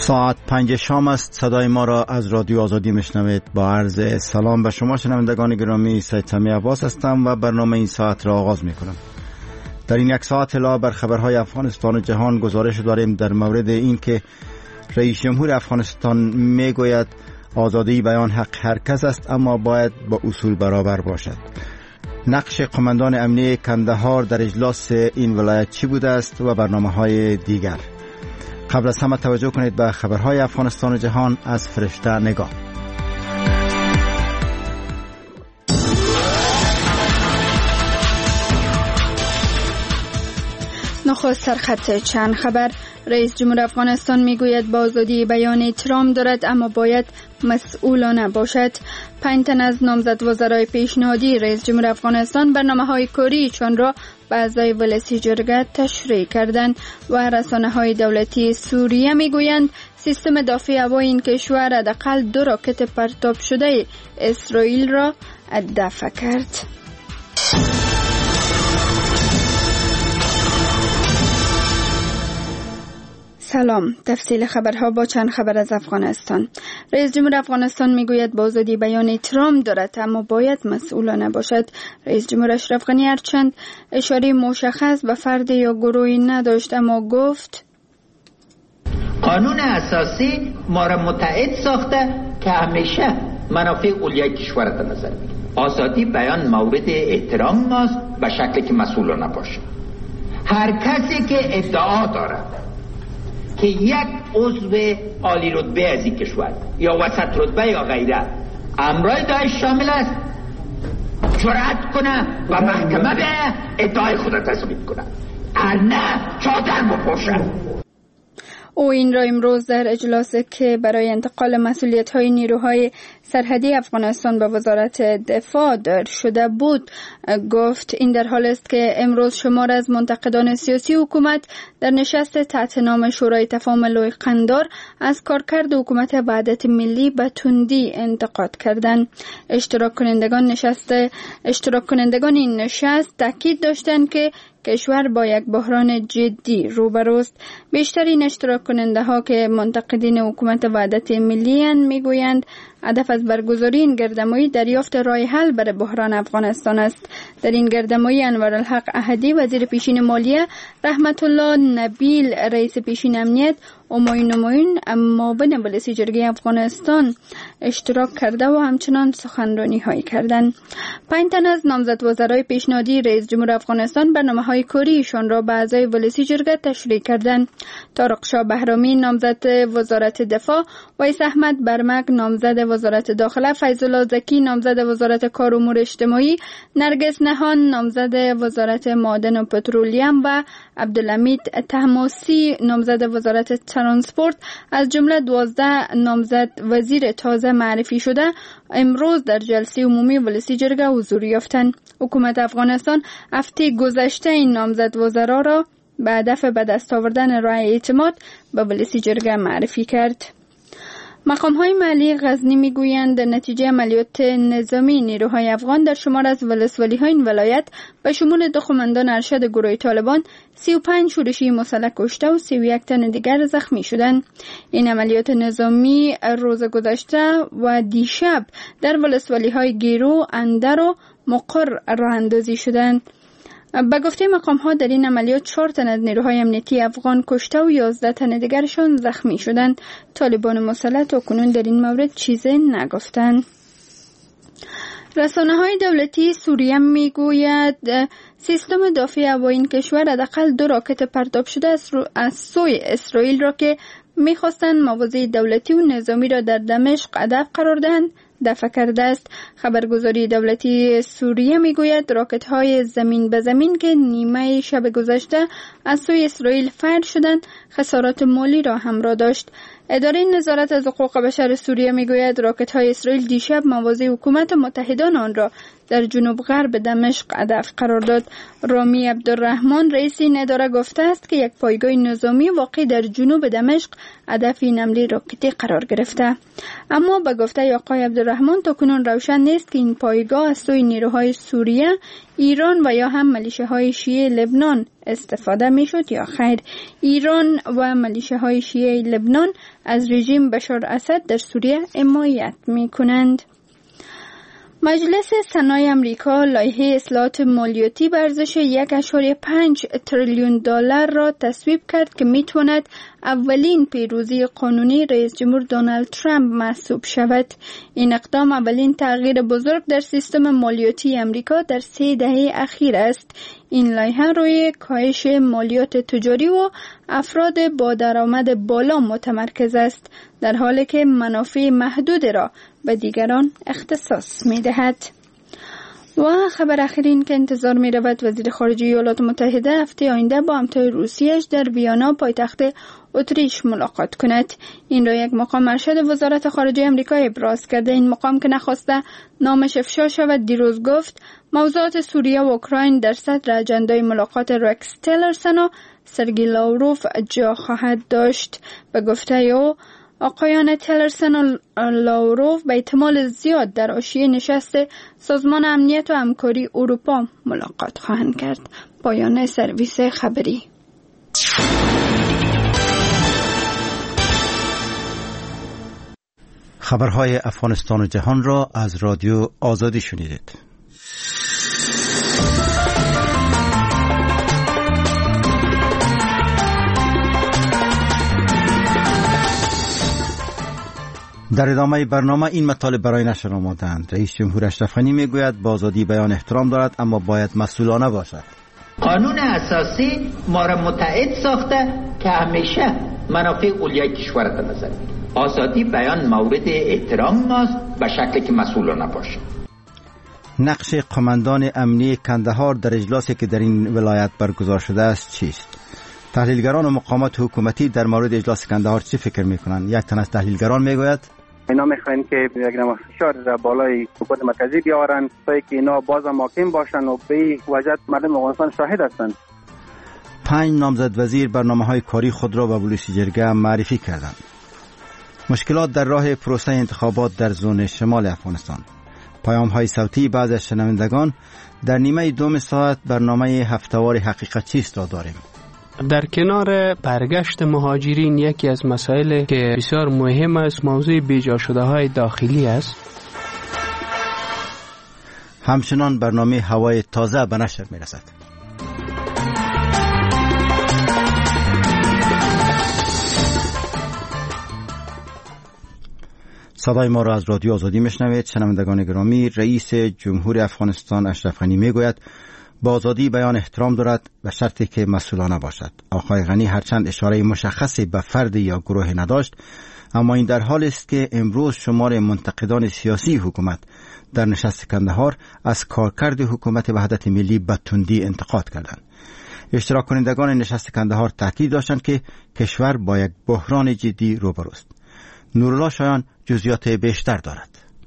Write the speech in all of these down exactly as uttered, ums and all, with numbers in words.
ساعت پنج شام است. صدای ما را از رادیو آزادی میشنوید. با عرض سلام به شما شنوندگان گرامی، سید سمی عباس هستم و برنامه این ساعت را آغاز میکنم. در این یک ساعت اطلاع بر خبرهای افغانستان و جهان گزارش داریم در مورد این که رئیس جمهور افغانستان میگوید آزادی بیان حق هر کس است، اما باید با اصول برابر باشد. نقش قماندان امنیه کندهار در اجلاس این ولایت چی بوده است و برنامه‌های دیگر. قبل از همه توجه کنید به خبرهای افغانستان و جهان از فرشته نگاه. نخست سرخط چند خبر. رئیس جمهور افغانستان میگوید با آزادی بیان احترام دارد، اما باید مسئولانه باشد. پنج تن از نامزد وزرای پیشنهادی رئیس جمهور افغانستان برنامه‌های کاری چون را به اعضای ولسی جرگه تشریح کردند و رسانه‌های دولتی سوریه میگویند سیستم دفاعی هوایی این کشور حداقل دو راکت پرتاب شده اسرائیل را دفع کرد. سلام. تفصیل خبرها با چند خبر از افغانستان. رئیس جمهور افغانستان میگوید با آزادی بیان احترام دارد، اما باید مسئولانه باشد. رئیس جمهور اشرف غنی هرچند اشاره مشخص به فرد یا گروهی نداشت، اما گفت قانون اساسی ما را متعهد ساخته که همیشه منافع اولیای کشور را در نظر بگیریم. آزادی بیان مورد احترام ماست به شکلی که مسئولانه باشه. هر کسی که ادعا دارد که یک عضو عالی رتبه از این کشور یا وسط رتبه یا غیره امرای داعش شامل است، جرأت کنه و محکمه به ادعای خود تثبیت کنه، ارنه چادر بپوشه. او این را امروز در اجلاسی که برای انتقال مسئولیت‌های نیروهای سرحدی افغانستان به وزارت دفاع دایر شده بود گفت. این در حال است که امروز شمار از منتقدان سیاسی حکومت در نشست تحت نام شورای تفاهم لوی قندار از کارکرد حکومت وحدت ملی به تندی انتقاد کردند. اشتراک کنندگان نشست اشتراک کنندگان این نشست تاکید داشتند که کشور با یک بحران جدی روبروست. بیشترین اشتراک کننده ها که منتقدین حکومت وحدت ملی اند میگویند هدف از برگزاری این گردمایی دریافت راه حل برای بحران افغانستان است. در این گردمایی انوارالحق احدی وزیر پیشین مالیه، رحمت الله نبیل رئیس پیشین امنیت، همایون همایون معاون ولسی جرگه افغانستان اشتراک کرده و همچنان سخنرانی هایی کردند. پنج تن از نامزد وزرای پیشنهادی رئیس جمهور افغانستان برنامه های کاریشان را به اعضای ولسی جرگه تشریح کردند. طارق شاه بهرامی نامزد وزارت دفاع، ویس احمد برمک نامزد وزارت داخله، فیض الله زکی نامزد وزارت کار و امور اجتماعی، نرگس نهان نامزد وزارت معدن و پترولیم و عبدالحمید طهماسبی نامزد وزارت ترانسپورت از جمله دوازده نامزد وزیر تازه معرفی شده امروز در جلسه عمومی ولسی جرگه حضور یافتند. حکومت افغانستان هفته گذشته این نامزد وزرا را به هدف به دست آوردن رای اعتماد به ولسی جرگه معرفی کرد. مقام‌های محلی غزنی میگویند در نتیجه عملیات نظامی نیروهای افغان در شمار از ولسوالی‌های این ولایت به شمول دو قماندان ارشد گروه طالبان سی و پنج شورشی مسلح کشته و سی و یک تن دیگر زخمی شدند. این عملیات نظامی روز گذشته و دیشب در ولسوالی‌های گیرو، اندر و مقر راه اندازی شدند. به گفته مقام ها در این عملیات چهار تن از نیروهای امنیتی افغان کشته و یازده تن دیگرشان زخمی شدند. طالبان مسلح تا کنون در این مورد چیزی نگفتند. رسانه های دولتی سوریه میگوید سیستم دفاعی هوایی این کشور حداقل دو راکت پرتاب شده از سوی اسرائیل را که میخواستند مواضع دولتی و نظامی را در دمشق هدف قرار دهند دفع کرده است. خبرگزاری دولتی سوریه میگوید راکت های زمین به زمین که نیمه شب گذشته از سوی اسرائیل فیر شدند خسارات مالی را همراه داشت. اداره نظارت از حقوق بشر سوریه میگوید راکت های اسرائیل دیشب مواضع حکومت متحدان آن را در جنوب غرب دمشق هدف قرار داد. رامی عبدالرحمن رئیس این اداره گفته است که یک پایگاه نظامی واقع در جنوب دمشق هدف این حمله راکتی قرار گرفته. اما به گفته آقای عبدالرحمن تاکنون روشن نیست که این پایگاه از سوی نیروهای سوریه، ایران و یا هم ملیشه های شیعه لبنان استفاده می شد یا خیر. ایران و ملیشه شیعه لبنان از رژیم بشار اسد در سوریه حمایت می کنند. مجلس سنای امریکا لایحه اصلاحات مالیاتی به ارزش یک ممیز پنج تریلیون دلار را تصویب کرد که میتواند اولین پیروزی قانونی رئیس جمهور دونالد ترامپ محسوب شود. این اقدام اولین تغییر بزرگ در سیستم مالیاتی امریکا در سه دهه اخیر است. این لایحه روی کاهش مالیات تجاری و افراد با درآمد بالا متمرکز است، در حالی که منافع محدود را به دیگران اختصاص می دهد. و خبر اخرین که انتظار می رود، وزیر خارجه ایالات متحده هفته آینده با همتای روسیه‌اش در ویانا پایتخت اتریش ملاقات کند. این را یک مقام ارشد وزارت خارجه امریکا ابراز کرده. این مقام که نخواسته نامش افشا شود دیروز گفت موضوعات سوریه و اوکراین در صدر اجندای ملاقات رکس تیلرسن و سرگی لاوروف جا خواهد داشت. به گفته او آقایان تیلرسن و لاوروف به احتمال زیاد در حاشیه نشست سازمان امنیت و همکاری اروپا ملاقات خواهند کرد. پایان سرویس خبری. خبرهای افغانستان و جهان را از رادیو آزادی شنیدید. در ادامه برنامه این مطالب برای نشر آمدند. رئیس جمهور اشرف غنی میگوید به آزادی بیان احترام دارد اما باید مسئولانه باشد. قانون اساسی ما را متعهد ساخته که همیشه منافع اولیای کشور را نظر بگیریم. آزادی بیان مورد احترام ماست به شکلی که مسئولانه باشه. نقش قماندان امنی کندهار در اجلاسی که در این ولایت برگزار شده است چیست؟ تحلیلگران و مقامات حکومتی در مورد اجلاس کندهار چی فکر میکنند؟ یک تن از تحلیلگران میگوید اینا میخواین که یک نمه فشار در بالای حکومت مرکزی بیاورن تا که اینا باز محکم باشن و به وجد مردم افغانستان شاهد هستند. پنج نامزد وزیر برنامه‌های کاری خود را به بلوچ جرگه معرفی کردند. مشکلات در راه پروسه انتخابات در زون شمال افغانستان. پیام‌های صوتی بعضی از شنوندگان در نیمه دوم ساعت برنامه هفته‌وار حقیقت چیست را داریم. در کنار برگشت مهاجرین یکی از مسائل که بسیار مهم است موضوع بیجا شده های داخلی است. همچنان برنامه هوای تازه به نشر می رسد. صدای ما را از رادیو آزادی میشنوید. شنوندگان گرامی، رئیس جمهور افغانستان اشرف غنی میگوید با آزادی بیان احترام دارد و شرطی که مسئولانه باشد. آقای غنی هرچند اشاره مشخصی به فرد یا گروه نداشت، اما این در حال است که امروز شمار منتقدان سیاسی حکومت در نشست کندهار از کارکرد حکومت وحدت ملی به تندی انتقاد کردند. اشتراک کنندگان نشست کندهار تاکید داشتند که کشور با یک بحران جدی روبروست. نورالله شایان جزئیات بیشتر دارد.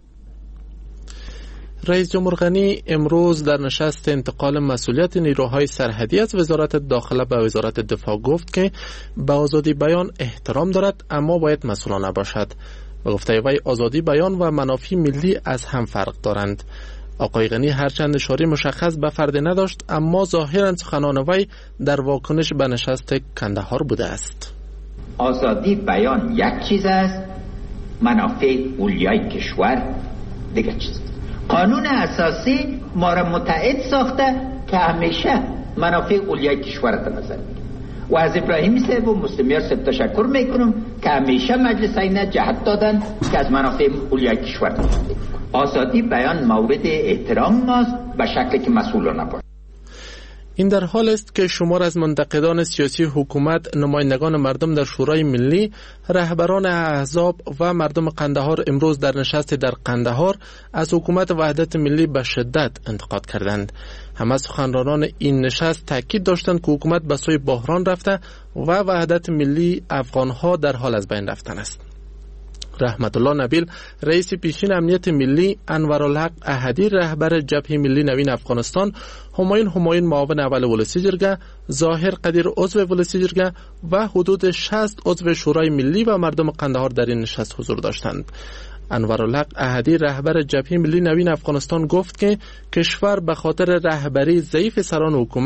رئیس جمهور غنی امروز در نشست انتقال مسئولیت نیروهای سرحدی از وزارت داخله به وزارت دفاع گفت که به آزادی بیان احترام دارد اما باید مسئولانه باشد. به گفته وی آزادی بیان و منافع ملی از هم فرق دارند. آقای غنی هرچند اشاره مشخص به فرد نداشت اما ظاهرا سخنان وی در واکنش به نشست کندهار بوده است. آزادی بیان یک چیز است، منافع اولیای کشور دیگر چیز. قانون اساسی ما را متعهد ساخته که همیشه منافع اولیای کشور را نظر بگیریم و از ابراهیمی صاحب و مسلمیار صاحب تشکر میکنم که همیشه مجلس اینا جهت دادن که از منافع اولیای کشور نظر بگیریم. آزادی بیان مورد احترام ماست به شکلی که مسئولانه باشه. این در حال است که شمار از منتقدان سیاسی حکومت، نمایندگان مردم در شورای ملی، رهبران احزاب و مردم قندهار امروز در نشست در قندهار از حکومت وحدت ملی به شدت انتقاد کردند. همه سخنرانان این نشست تاکید داشتند که حکومت به سوی بحران رفته و وحدت ملی افغانها در حال از بین رفتن است. رحمت الله نبیل رئیس پیشین امنیت ملی، انورالحق احدی رهبر جبهه ملی نوین افغانستان، همایون همایون معاون اول ولسی جرگه، ظاهر قدیر عضو ولسی جرگه و حدود شصت عضو شورای ملی و مردم قندهار در این نشست حضور داشتند. انورالحق احدی رهبر جبهه ملی نوین افغانستان گفت که کشور به خاطر رهبری ضعیف سران حکومت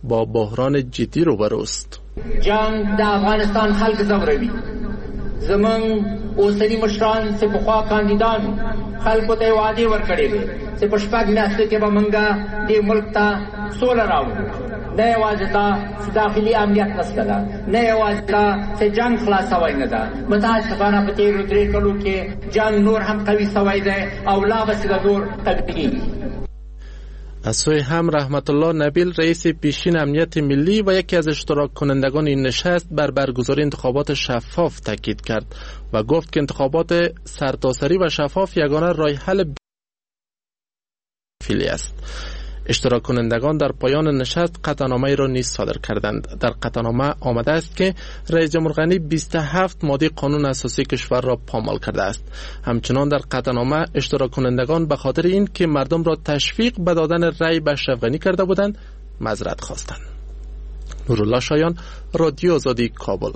با بحران جدی روبروست. جنگ در افغانستان خلق زوروی زمون اوسنی مشران سے پخوا کاندیدان خلقو ته وعده ورکړي دي چې په شپږ میاشتو کې به مونږه دې ملک ته سوله راوړو. نه یوازې دا چې داخلي امنیت نشته ده، نه یوازې دا چې جنگ خلاصوی نه ده، متاسفانه په تېرو درې کلو کې جنگ نور هم قوي سوی دی او لا به چې د نور قوي. از سوی هم رحمت الله نبیل رئیس پیشین امنیت ملی و یکی از اشتراک کنندگان این نشست بر برگزاری انتخابات شفاف تاکید کرد و گفت که انتخابات سرتاسری و شفاف یگانه راه حل فعلی است. اشتراک کنندگان در پایان نشست قطعنامه را نیز صادر کردند. در قطعنامه آمده است که رئیس جمهور غنی بیست و هفت ماده قانون اساسی کشور را پامال کرده است. همچنان در قطعنامه اشتراک کنندگان به خاطر این که مردم را تشویق به دادن رأی به اشرف غنی کرده بودند معذرت خواستند. نورالله شایان، رادیو آزادی، کابل.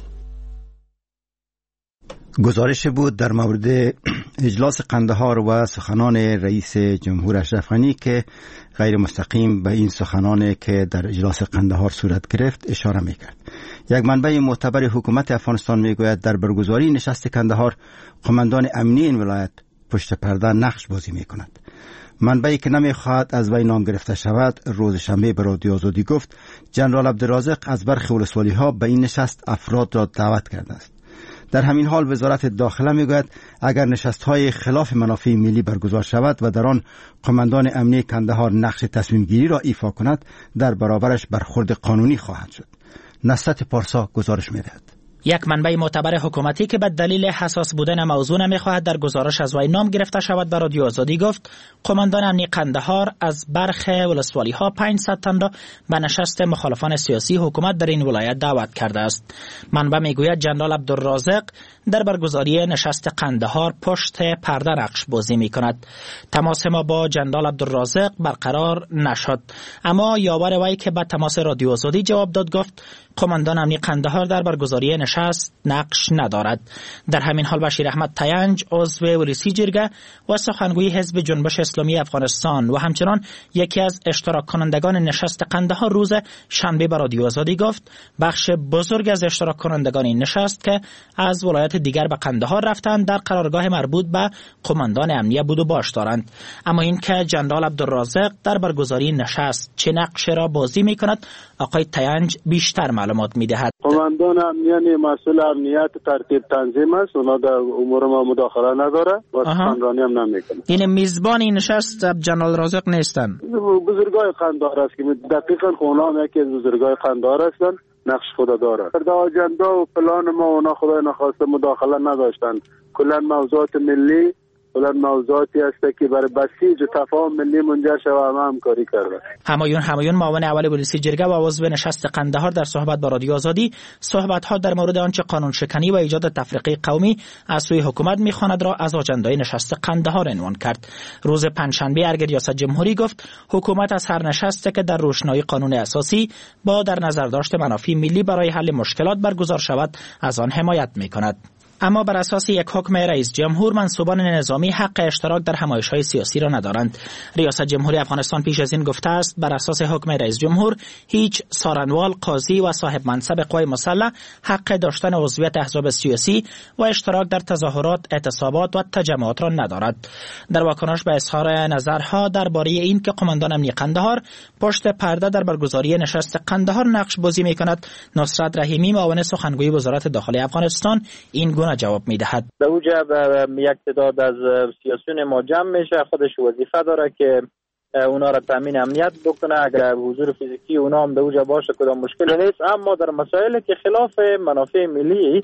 گزارش بود در مورد اجلاس قندهار و سخنان رئیس جمهور اشرف غنی که غیر مستقیم به این سخنانی که در اجلاس قندهار صورت گرفت اشاره میکرد. یک منبع معتبر حکومت افغانستان میگوید در برگزاری نشست قندهار قماندان امنی این ولایت پشت پرده نقش بازی میکند. منبعی که نمیخواهد از وی نام گرفته شود روز شنبه به رادیو آزادی گفت جنرال عبدالرازق از برخی ولسوالی ها به این نشست افراد را دعوت کرده است. در همین حال وزارت داخله میگوید اگر نشست‌های خلاف منافع ملی برگزار شود و در آن قماندان امنی قندهار نقش تصمیم گیری را ایفا کند در برابرش برخورد قانونی خواهد شد. نصرت پارسا گزارش می‌دهد. یک منبع معتبر حکومتی که به دلیل حساس بودن موضوع نمیخواهد در گزارش از وی نام گرفته شود به رادیو آزادی گفت قماندان امنی قندهار از برخی ولسوالی ها پانصد تن را به نشست مخالفان سیاسی حکومت در این ولایت دعوت کرده است. منبع میگوید جنرال عبدالرازق در برگزاری نشست قندهار پشت پرده نقش بازی میکند. تماس ما با جنرال عبدالرازق برقرار نشد، اما یاور وی که به تماس رادیو آزادی جواب داد گفت قماندان امنی قندهار در برگزاری نشست نقش ندارد. در همین حال بشیر احمد تینج عضو ولسی جرگه و سخنگوی حزب جنبش اسلامی افغانستان و همچنان یکی از اشتراک کنندگان نشست قندهار روز شنبه به رادیو آزادی گفت بخش بزرگ از اشتراک کنندگان این نشست که از ولایت دیگر به قندهار رفتند در قرارگاه مربوط به قماندان امنیه بود و باش دارند. اما این که جنرال عبدالرازق در برگزاری نشست چه نقش را بازی میکند آقای تینج بیشتر معلومات میدهد. قماندان امنیه مسئول امنیت ترتیب تنظیم است، اونا در امور ما مداخله نداره و سخنرانی هم نمیکنه. این میزبان این نشست جنرال رازق نیستن. بزرگای قندهار است که دقیقاً اونا هم یکی از بزرگای قندهار هستن، نقش خود داره. در اجندا و پلان ما اونا خدای نخواسته مداخله نداشتن. کلا موضوعات ملی بلند موضوعاتی است که برای بسیج و تفاهم ملی منجر شود و همکاری کرده. همایون همایون معاون اول ولسی جرگه و عضو نشست قندهار در صحبت با رادیو آزادی صحبت‌ها در مورد آنچه قانون شکنی و ایجاد تفرقه قومی از سوی حکومت می‌خواند را از آجندای نشست قندهار عنوان کرد. روز پنجشنبه ارگ ریاست جمهوری گفت حکومت از هر نشستی که در روشنایی قانون اساسی با در نظر داشت منافع ملی برای حل مشکلات برگزار شود از آن حمایت می‌کند. اما بر اساس یک حکم رئیس جمهور منصوبان نظامی حق اشتراک در همایش‌های سیاسی را ندارند. ریاست جمهوری افغانستان پیش از این گفته است بر اساس حکم رئیس جمهور هیچ سارنوال، قاضی و صاحب منصب قوای مسلح حق داشتن عضویت احزاب سیاسی و اشتراک در تظاهرات، اعتصابات و تجمعات را ندارد. در واکنش به اظهار نظرها درباره این که قماندان امنی قندهار پشت پرده در برگزاری نشست قندهار نقش بازی می‌کند، نصرت رحیمی معاون سخنگوی وزارت داخلی افغانستان این گونه جواب می‌دهد. در اوجه یک تعداد از سیاسیون ما جمع میشه، خودش وظیفه داره که اونا را تامین امنیت بکنه. اگر حضور فیزیکی اونا هم در اوجه باشه کدام مشکلی نیست، اما در مسائلی که خلاف منافع ملی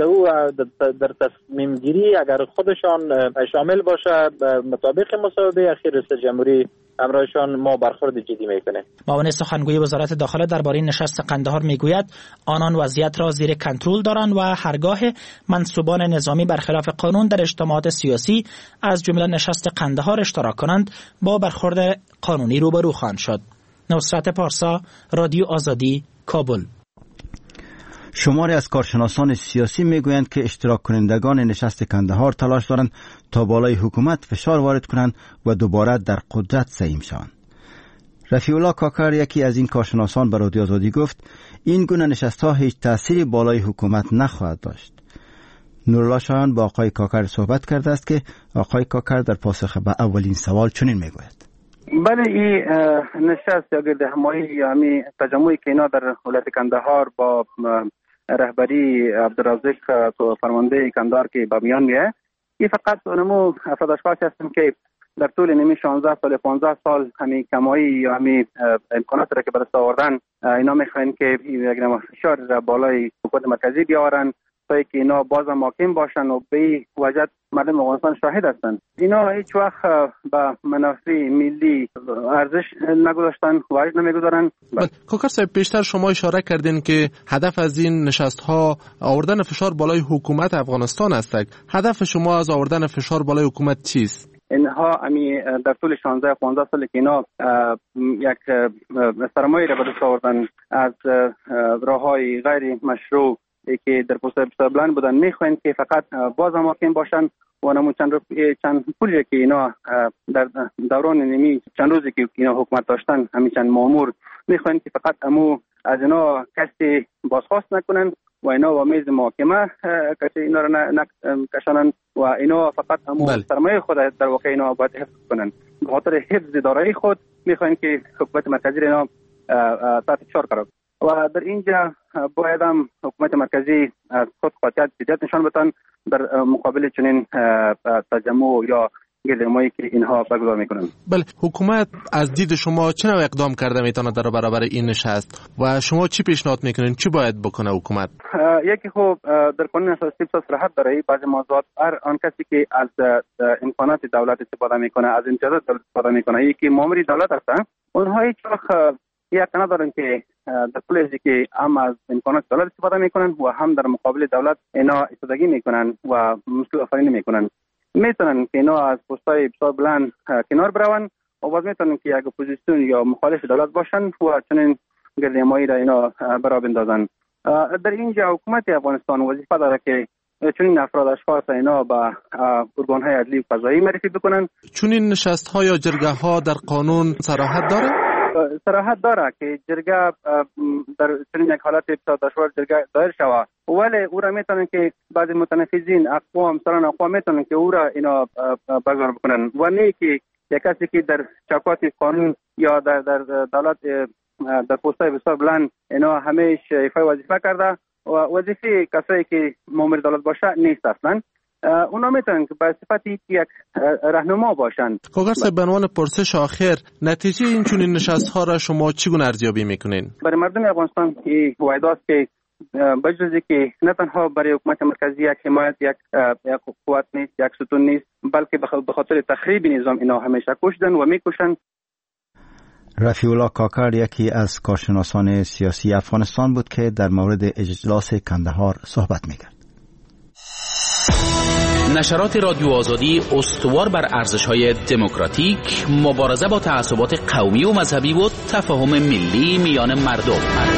در تصمیم گیری اگر خودشان شامل باشه مطابق مصوبه اخیر رئیس جمهوری امرایشان ما برخورد جدی میکنه. معاون سخنگوی وزارت داخله درباره نشست قندهار میگوید آنان وضعیت را زیر کنترل دارند و هرگاه منصوبان نظامی برخلاف قانون در اجتماعات سیاسی از جمله نشست قندهار اشتراک کنند با برخورد قانونی روبرو خواهند شد. نصرت پارسا، رادیو آزادی، کابل. شماری از کارشناسان سیاسی میگویند که اشتراک کنندگان نشست قندهار تلاش دارند تا بالای حکومت فشار وارد کنند و دوباره در قدرت سهیم شوند. رفیع الله کاکر یکی از این کارشناسان به رادیو آزادی گفت این گونه نشست‌ها هیچ تأثیری بالای حکومت نخواهد داشت. نورالله شایان با آقای کاکر صحبت کرده است که آقای کاکر در پاسخ به اولین سوال چنین میگوید: بله، این نشست یا گرد همایی یا همی تجمعی که اینا در ولایت کندهار با رهبری عبدالرزاق فرمانده کندهار که به میان میه، این فقط اونمو افراد اشخاصی هستن که در طول نیمی شانزده سال پانزده سال همی کمایی یا همی امکانات را که به دست آوردن اینا میخواین که یک نوع فشار را بالای حکومت مرکزی بیاورن تا که اینا باز محکم باشن و به وجد مردم افغانستان شاهد هستند. اینا هیچ وقت به منافع ملی ارزش نگذاشتن، وجد نمیگذارن. کاکر صاحب، بیشتر شما اشاره کردین که هدف از این نشست ها آوردن فشار بالای حکومت افغانستان است. هدف شما از آوردن فشار بالای حکومت چیست؟ اینها امی در طول شانزده پانزده سال که اینا یک سرمایه را به دست آوردن از راههای غیر مشروع که در پوست بلند بودن، میخواین که فقط باز محکم باشن و نمو چند چند پولی که اینا در دوران نیمی چند روزی که اینا حکومت داشتن، همین چند مامور، میخواین که فقط امو از اینا کسی بازخواست نکنن و اینا و میز محاکمه کسی اینا را نکشانن و اینا فقط امو بل. سرمایه خود در واقع اینا باید حفظ کنن. به خاطر حفظ دارایی خود میخواین که حکومت مرکزی اینا تحت فشار قرار. و در اینجا باید هم حکومت مرکزی از خود قاطعیت جدیت نشان بدن در مقابل چنین تجمع یا گردهمایی که اینها برگزار میکنن. بله، حکومت از دید شما چه نوع اقدام کرده میتونه در برابر این نشست و شما چی پیشنهاد میکنین چی باید بکنه حکومت؟ یکی خب در قانون اساسی صلاحیت داره بعضی موضوعات هر آن کسی که از امکانات دولت استفاده میکنه، از امتیازات دولت استفاده میکنه، یکی مامور دولت هستن، اونها هیچ وقت یک ندارن که در پلیزی که هم از امکانات دولت استفاده میکنن و هم در مقابل دولت اینا استفاده میکنن و مشکل آفرینی میکنن. میتونن که اینا از پستای بسیار بلند کنار برون و باز میتونن که یک اپوزیسیون یا مخالف دولت باشن و چنین گردهمایی را اینا برا بندازن. در اینجا حکومت افغانستان وظیفه داره که چنین افراد اشخاص اینا به ارگان‌های عدلی و قضایی معرفی بکنن. چنین نشست‌ها یا جرگه‌ها در قانون صراحت داره؟ صراحت داره که جرگه در چنین یک حالت بسیار دشوار جرگه دایر شود، ولی او را میتونن که بعضی متنفذین اقوام سران اقوام میتونن که او را اینا برگزار بکنن و نه که یک کسی که در چوکات قانون یا در در دولت در پست‌های بسیار بلند اینا همیشه ایفای وظیفه کرده و وظیفه کسایی که مامور دولت باشه نیست اصلا. اونا میتونن که به صفتی یک راهنما باشن. کاکر صاحب، به عنوان پرسش آخر، نتیجه این چنین نشست‌ها را شما چگونه ارزیابی میکنین؟ برای مردم افغانستان این وعده که بجز که نه تنها برای حکومت مرکزی یک حمایت یک یک قوت نیست، یک ستون نیست، بلکه به خاطر تخریب نظام اینا همیشه کشدن و میکشن. رفیع الله کاکر یکی از کارشناسان سیاسی افغانستان بود که در مورد اجلاس کندهار صحبت میکرد. نشرات رادیو آزادی استوار بر ارزش‌های دموکراتیک، مبارزه با تعصبات قومی و مذهبی و تفاهم ملی میان مردم.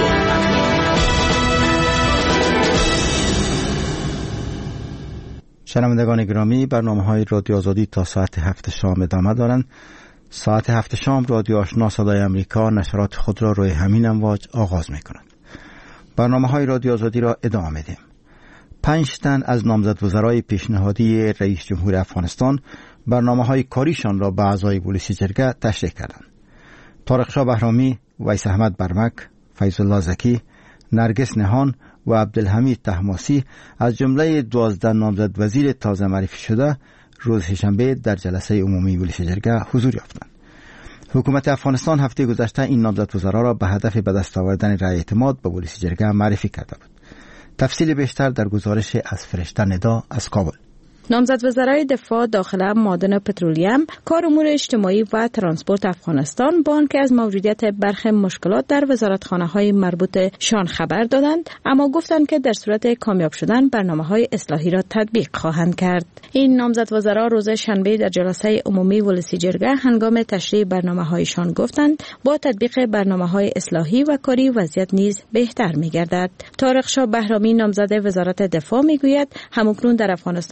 شنوندگان گرامی، برنامه‌های رادیو آزادی تا ساعت هفت شام ادامه دارند. ساعت هفت شام رادیو آشنا صدای امریکا نشرات خود را روی همین امواج آغاز می‌کند. برنامه‌های رادیو آزادی را ادامه می‌دهیم. پنج تن از نامزدوزرای پیشنهادی رئیس جمهور افغانستان برنامه‌های کاریشان را به اعضای پلیس جرگه تشریح کردند. طارق شاه بهرامی، ویس احمد برمک، فیض الله زکی، نرگس نهان و عبدالحمید طهماسی از جمله دوازده نامزد وزیر تازه معرفی شده روز شنبه در جلسه عمومی پلیس جرگه حضور یافتند. حکومت افغانستان هفته گذشته این نامزدوزرا را به هدف به دست آوردن رأی اعتماد به پلیس جرگه معرفی کرده بود. تفصیل بیشتر در گزارش از فرشته ندا از کابل. نامزد وزرای دفاع، داخله، معادن و پترولیم، کار امور اجتماعی و ترانسپورت افغانستان با آنکه از موجودیت برخی مشکلات در وزارتخانه‌های مربوط شان خبر دادند، اما گفتند که در صورت کامیاب شدن برنامه‌های اصلاحی را تطبیق خواهند کرد. این نامزد وزرا روز شنبه در جلسه عمومی ولس جرگه هنگام تشریح برنامه‌هایشان گفتند با تطبیق برنامه‌های اصلاحی و کاری وضعیت نیز بهتر می‌گردد. طارق شاه بهرامی نامزد وزارت دفاع می‌گوید همکنون در افغانستان فرصت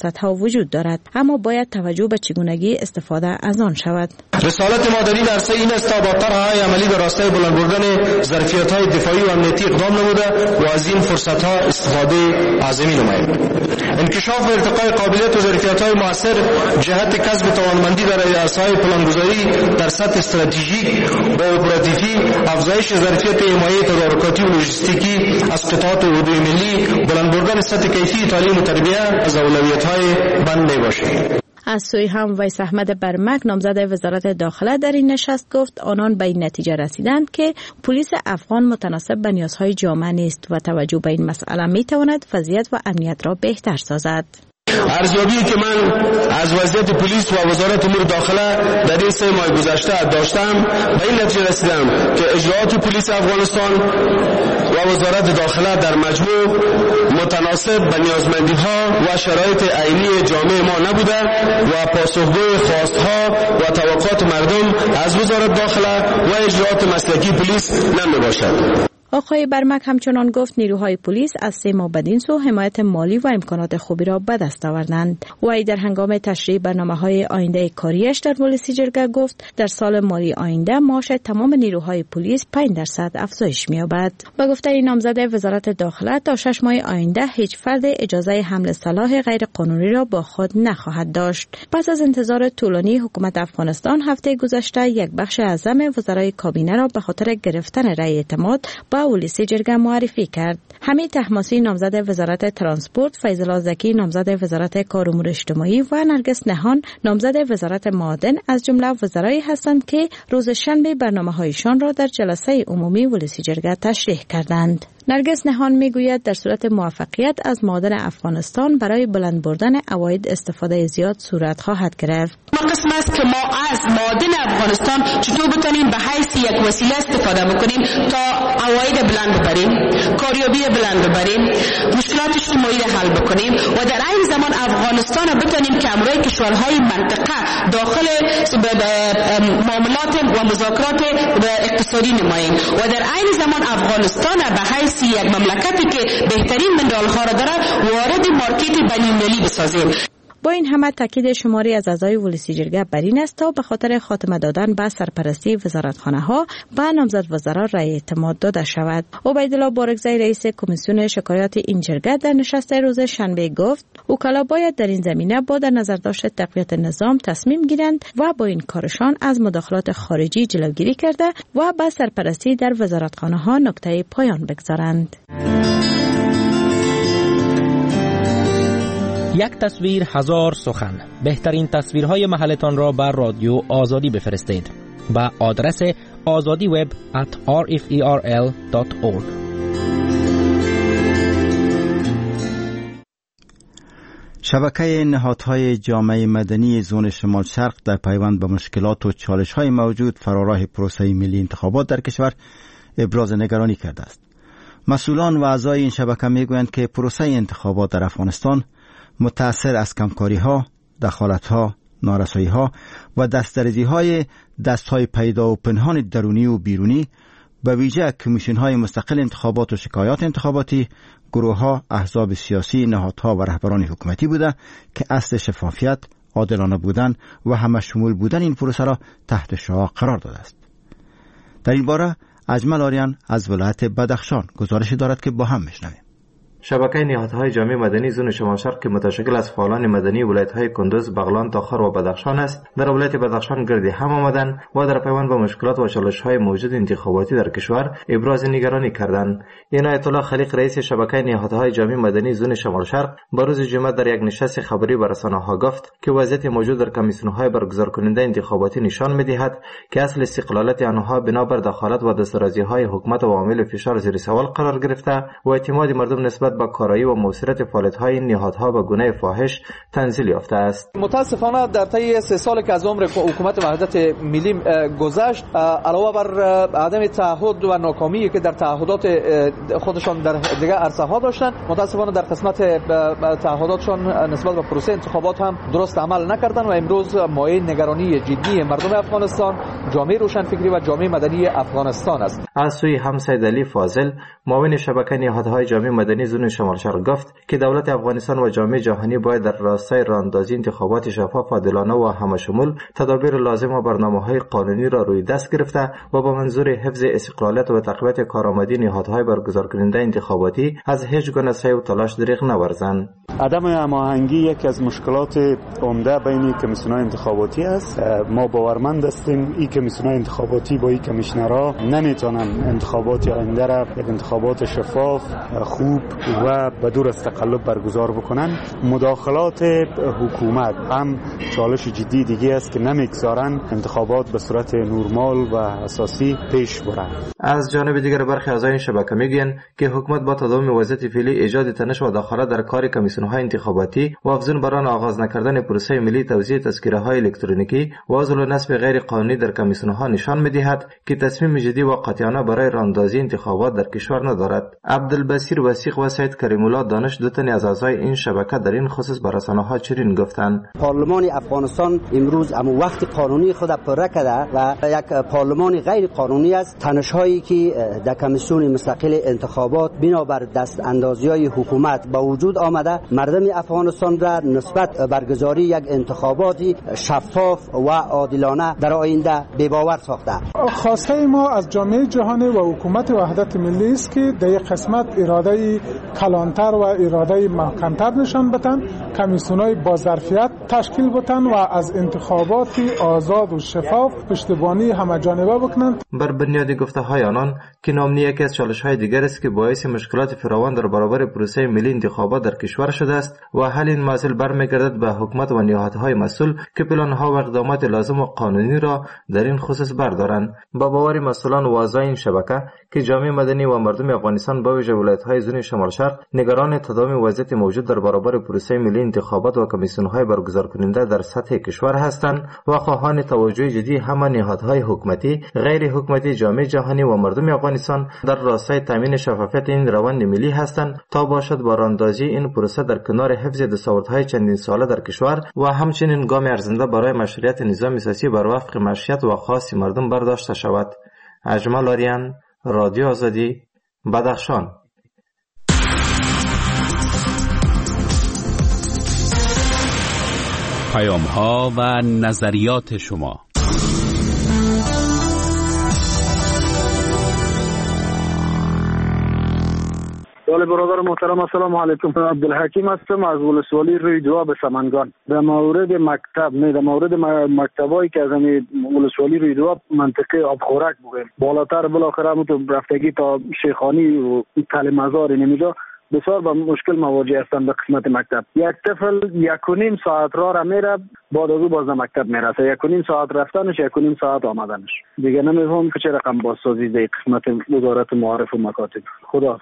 فرصت‌ها وجود دارد، اما باید توجه به چگونگی استفاده از آن شود. رسالت ما در این عرصه این است تا با طرح‌های عملی به راستای بلند بردن ظرفیت‌های دفاعی و امنیتی اقدام نموده و از این فرصت‌ها استفاده عظیمی نماییم. انکشاف و ارتقای قابلیت و ظرفیت‌های موثر جهت کسب توانمندی در عرصه‌های پلانگذاری در سطح استراتژیک و اپراتیوی، افزایش ظرفیت حمایت تدارکاتی و لوجستیکی از قطاعات حدودی ملی، بلند بردن سطح کیفی تعلیم و تربیت از اولویت‌های بند میباشد. از سوی هم ویس احمد برمک نامزد وزارت داخله در این نشست گفت آنان به این نتیجه رسیدند که پلیس افغان متناسب به نیازهای جامعه نیست و توجه به این مسئله میتواند وضعیت و امنیت را بهتر سازد. ارزیابی که من از وضعیت پلیس و وزارت امور داخله در این سه ماه گذشته داشتم به این نتیجه رسیدم که اجراءات پلیس افغانستان و وزارت داخله در مجموع متناسب به نیازمندی‌ها و شرایط عینی جامعه ما نبوده و پاسخگوی خواست‌ها و توقعات مردم از وزارت داخله و اجراءات مسلکی پلیس نمی‌باشد. آقای برمک همچنان گفت نیروهای پلیس از سه ماه بدین سو حمایت مالی و امکانات خوبی را به دست آوردند. وی در هنگام تشریح برنامه‌های آینده کاریش در ولسی جرگه گفت در سال مالی آینده معاش تمام نیروهای پلیس پنج درصد افزایش می‌یابد. با گفته این نامزد وزارت داخله تا شش ماه آینده هیچ فرد اجازه حمل سلاح غیر قانونی را با خود نخواهد داشت. پس از انتظار طولانی حکومت افغانستان هفته گذشته یک بخش اعظم وزرای کابینه را به خاطر گرفتن رأی اعتماد با ولسی جرگه معرفی کرد. حمید طهماسبی نامزد وزارت ترانسپورت، فیض الله زکی نامزد وزارت کار امور اجتماعی و نرگس نهان نامزد وزارت معادن از جمله وزرایی هستند که روز شنبه برنامه‌هایشان را در جلسه عمومی ولسی جرگه تشریح کردند. نرگس نهان میگوید در صورت موفقیت از معادن افغانستان برای بلند بردن عواید استفاده زیاد صورت خواهد گرفت. ما قسم است که ما از معادن افغانستان چطور بتونیم به حیث یک وسیله استفاده بکنیم تا عواید بلند ببریم، کاریابی بلند ببریم، مشکلات اجتماعی را حل بکنیم و در این زمان افغانستان را بتونیم که امروی کشورهای منطقه داخل معاملات و مذاکرات اقتصادی نماییم و در این زمان افغانستان به حیث یک مملکتی که بهترین منرال ها را دارد وارد مارکت بین‌المللی بسازیم. با این همه تاکید شماری از اعضای ولسی جرگه بر این است تا به خاطر خاتمه دادن به سرپرستی وزارتخانه ها به نامزد وزرا رأی اعتماد داده شود. عبیدالله بارگزی رئیس کمیسیون شکایات این جرگه در نشست روز شنبه گفت وکلا باید در این زمینه با در نظر داشت تقویت نظام تصمیم گیرند و با این کارشان از مداخلات خارجی جلوگیری کرده و به سرپرستی در وزارتخانه ها نقطه پایان بگذارند. یک تصویر هزار سخن. بهترین تصویرهای محلتان را بر رادیو آزادی بفرستید با آدرس آزادی وب ات آر اف ای آر ال دات اورگ. شبکه نهادهای جامعه مدنی زون شمال شرق در پیوند به مشکلات و چالش‌های موجود فراراه پروسه ملی انتخابات در کشور ابراز نگرانی کرده است. مسئولان و اعضای این شبکه میگویند که پروسه انتخابات در افغانستان متأثر از کمکاری‌ها، دخالت‌ها، نارسایی‌ها و دست‌درازی‌های دست‌های پیدا و پنهان درونی و بیرونی به ویژه کمیشن‌های مستقل انتخابات و شکایات انتخاباتی، گروه‌ها، احزاب سیاسی، نهادها و رهبران حکومتی بوده که اصل شفافیت، عادلانه بودن و همه شمول بودن این پروسه را تحت شعاع قرار داده است. در این باره اجمل آریان از ولایت بدخشان گزارش دارد که با هم میشنویم. شبکه نهادهای جامعه مدنی زون شمال شرق که متشکل از فعالان مدنی ولایت‌های کندوز، بغلان، تاخر و بدخشان است، در ولایت بدخشان گرد هم آمدند و در پیوند با مشکلات و چالش‌های موجود انتخاباتی در کشور ابراز نگرانی کردند. عنایت الله خلیق رئیس شبکه نهادهای جامعه مدنی زون شمال شرق با روز جمعه در یک نشست خبری با رسانه‌ها گفت که وضعیت موجود در کمیسیون‌های برگزار کننده انتخاباتی نشان می‌دهد که اصل استقلالیت آنها بنا بر دخالت و دسترازی‌های حکومت و عوامل فشار زیر سوال قرار گرفته و اعتماد مردم نسبت با کارایی و موثریت فعالیت‌های این نهادها به گونه فاحش تنزیل یافته است. متاسفانه در طی سه سال که از عمر حکومت وحدت ملی گذشت، علاوه بر عدم تعهد و ناکامی که در تعهدات خودشان در دیگر عرصه‌ها داشتند، متاسفانه در قسمت تعهداتشان نسبت به پروسه انتخابات هم درست عمل نکردند و امروز مایه نگرانی جدی مردم افغانستان، جامعه روشنفکری و جامعه مدنی افغانستان است. از سوی هم سید علی فاضل معاون شبکه نهادهای جامعه مدنی زون زون شمال شرق گفت که دولت افغانستان و جامعه جهانی باید در راستای راهاندازی انتخابات شفاف و عادلانه و همشمول تدابیر لازم و برنامه‌های قانونی را روی دست گرفته و با منظور حفظ استقلالیت و تقویت کارآمدی نهادهای برگزار کننده انتخاباتی از هیچ گونه سعی و تلاش دریغ نورزند. عدم هماهنگی یکی از مشکلات عمده بین کمیسیون‌های انتخاباتی است. ما باورمند هستیم این کمیسیون‌های انتخاباتی با این کمیشنرها نمیتونن انتخابات آینده را یک انتخابات شفاف، خوب و بدون از تقلب برگزار بکنن. مداخلات حکومت هم چالش جدی دیگه است که نمیگذارن انتخابات به صورت نرمال و اساسی پیش بره. از جانب دیگر برخی اعضای این شبکه میگن که حکومت با تداوم وضعیت فعلی ایجاد تنش و دخالت در کار کمیسیون‌های انتخاباتی و افزون بر آن آغاز نکردن پروسه ملی توزیع تذکره‌های الکترونیکی و عزل و نصب غیر قانونی در کمیسیون‌ها نشان می‌دهد که تصمیم جدی و قاطعانه برای راهاندازی انتخابات در کشور ندارد. عبدالبصیر وثیق و سید کریم الله دانش دو تن از اعضای این شبکه در این خصوص به رسانه‌ها چنین گفتند: پارلمان افغانستان امروز اما وقت قانونی خود پر کرده و یک پارلمان غیر قانونی است. تنش‌هایی که در کمیسیون مستقل انتخابات بنابر دست اندازی‌های حکومت با وجود آمده مردم افغانستان را نسبت برگزاری یک انتخاباتی شفاف و عادلانه در آینده بی‌باور ساخته. خواسته ما از جامعه جهانی و حکومت وحدت ملی است که در یک قسمت اراده کلانتر و اراده محکمتر نشان بدن، کمیسیون‌های با ظرفیت تشکیل بدن و از انتخابات آزاد و شفاف پشتیبانی همه‌جانبه بکنند. بر بنیاد گفته‌های آنان که نامنی یکی از چالش‌های دیگر است که باعث مشکلات فراوان در برابر پروسه ملی انتخابات در کشور شده است و حل این مسئله برمیگردد به حکومت و نهادهای مسئول که پلان‌ها و اقدامات لازم و قانونی را در این خصوص بردارند. با باور مسئولان و اعضای این شبکه که جامعه مدنی و مردم افغانستان با ویژه ولایت‌های زون شمال شرق نگران تداوم وضعیت موجود در برابر پروسه ملی انتخابات و کمیسیون‌های برگزار کننده در سطح کشور هستند و خواهان توجه جدی همه نهادهای حکومتی، غیر حکومتی، جامعه جهانی و مردم افغانستان در راستای تامین شفافیت این روند ملی هستند تا باشد با راهاندازی این پروسه در کنار حفظ دستاوردهای چندین ساله در کشور و همچنین گام ارزنده برای مشروعیت نظام سیاسی بر وفق مشروعیت و خواست مردم برداشته شود. اجمل آریان، رادیو آزادی، بدخشان. پیام ها و نظریات شما. ولی برادر محترم السلام علیکم. عبدالحکیم هستم از ولسوالی روی دوا به سمنگان. در مورد مکتب نه در مورد مکتبایی که از همین ولسوالی روی دوا منطقه آبخورک بودیم بالاتر بالاخره هم تو رفتگی تا شیخانی و تل مزار نمیجا بسیار با مشکل مواجه هستند به قسمت مکتب. یک طفل یک و نیم ساعت راه را میره بعد از او باز مکتب میرسه. یک و نیم ساعت رفتنش، یک و نیم ساعت آمدنش. دیگه نمیفهم که چه رقم بازسازی در قسمت وزارت معارف و مکاتب. خدا.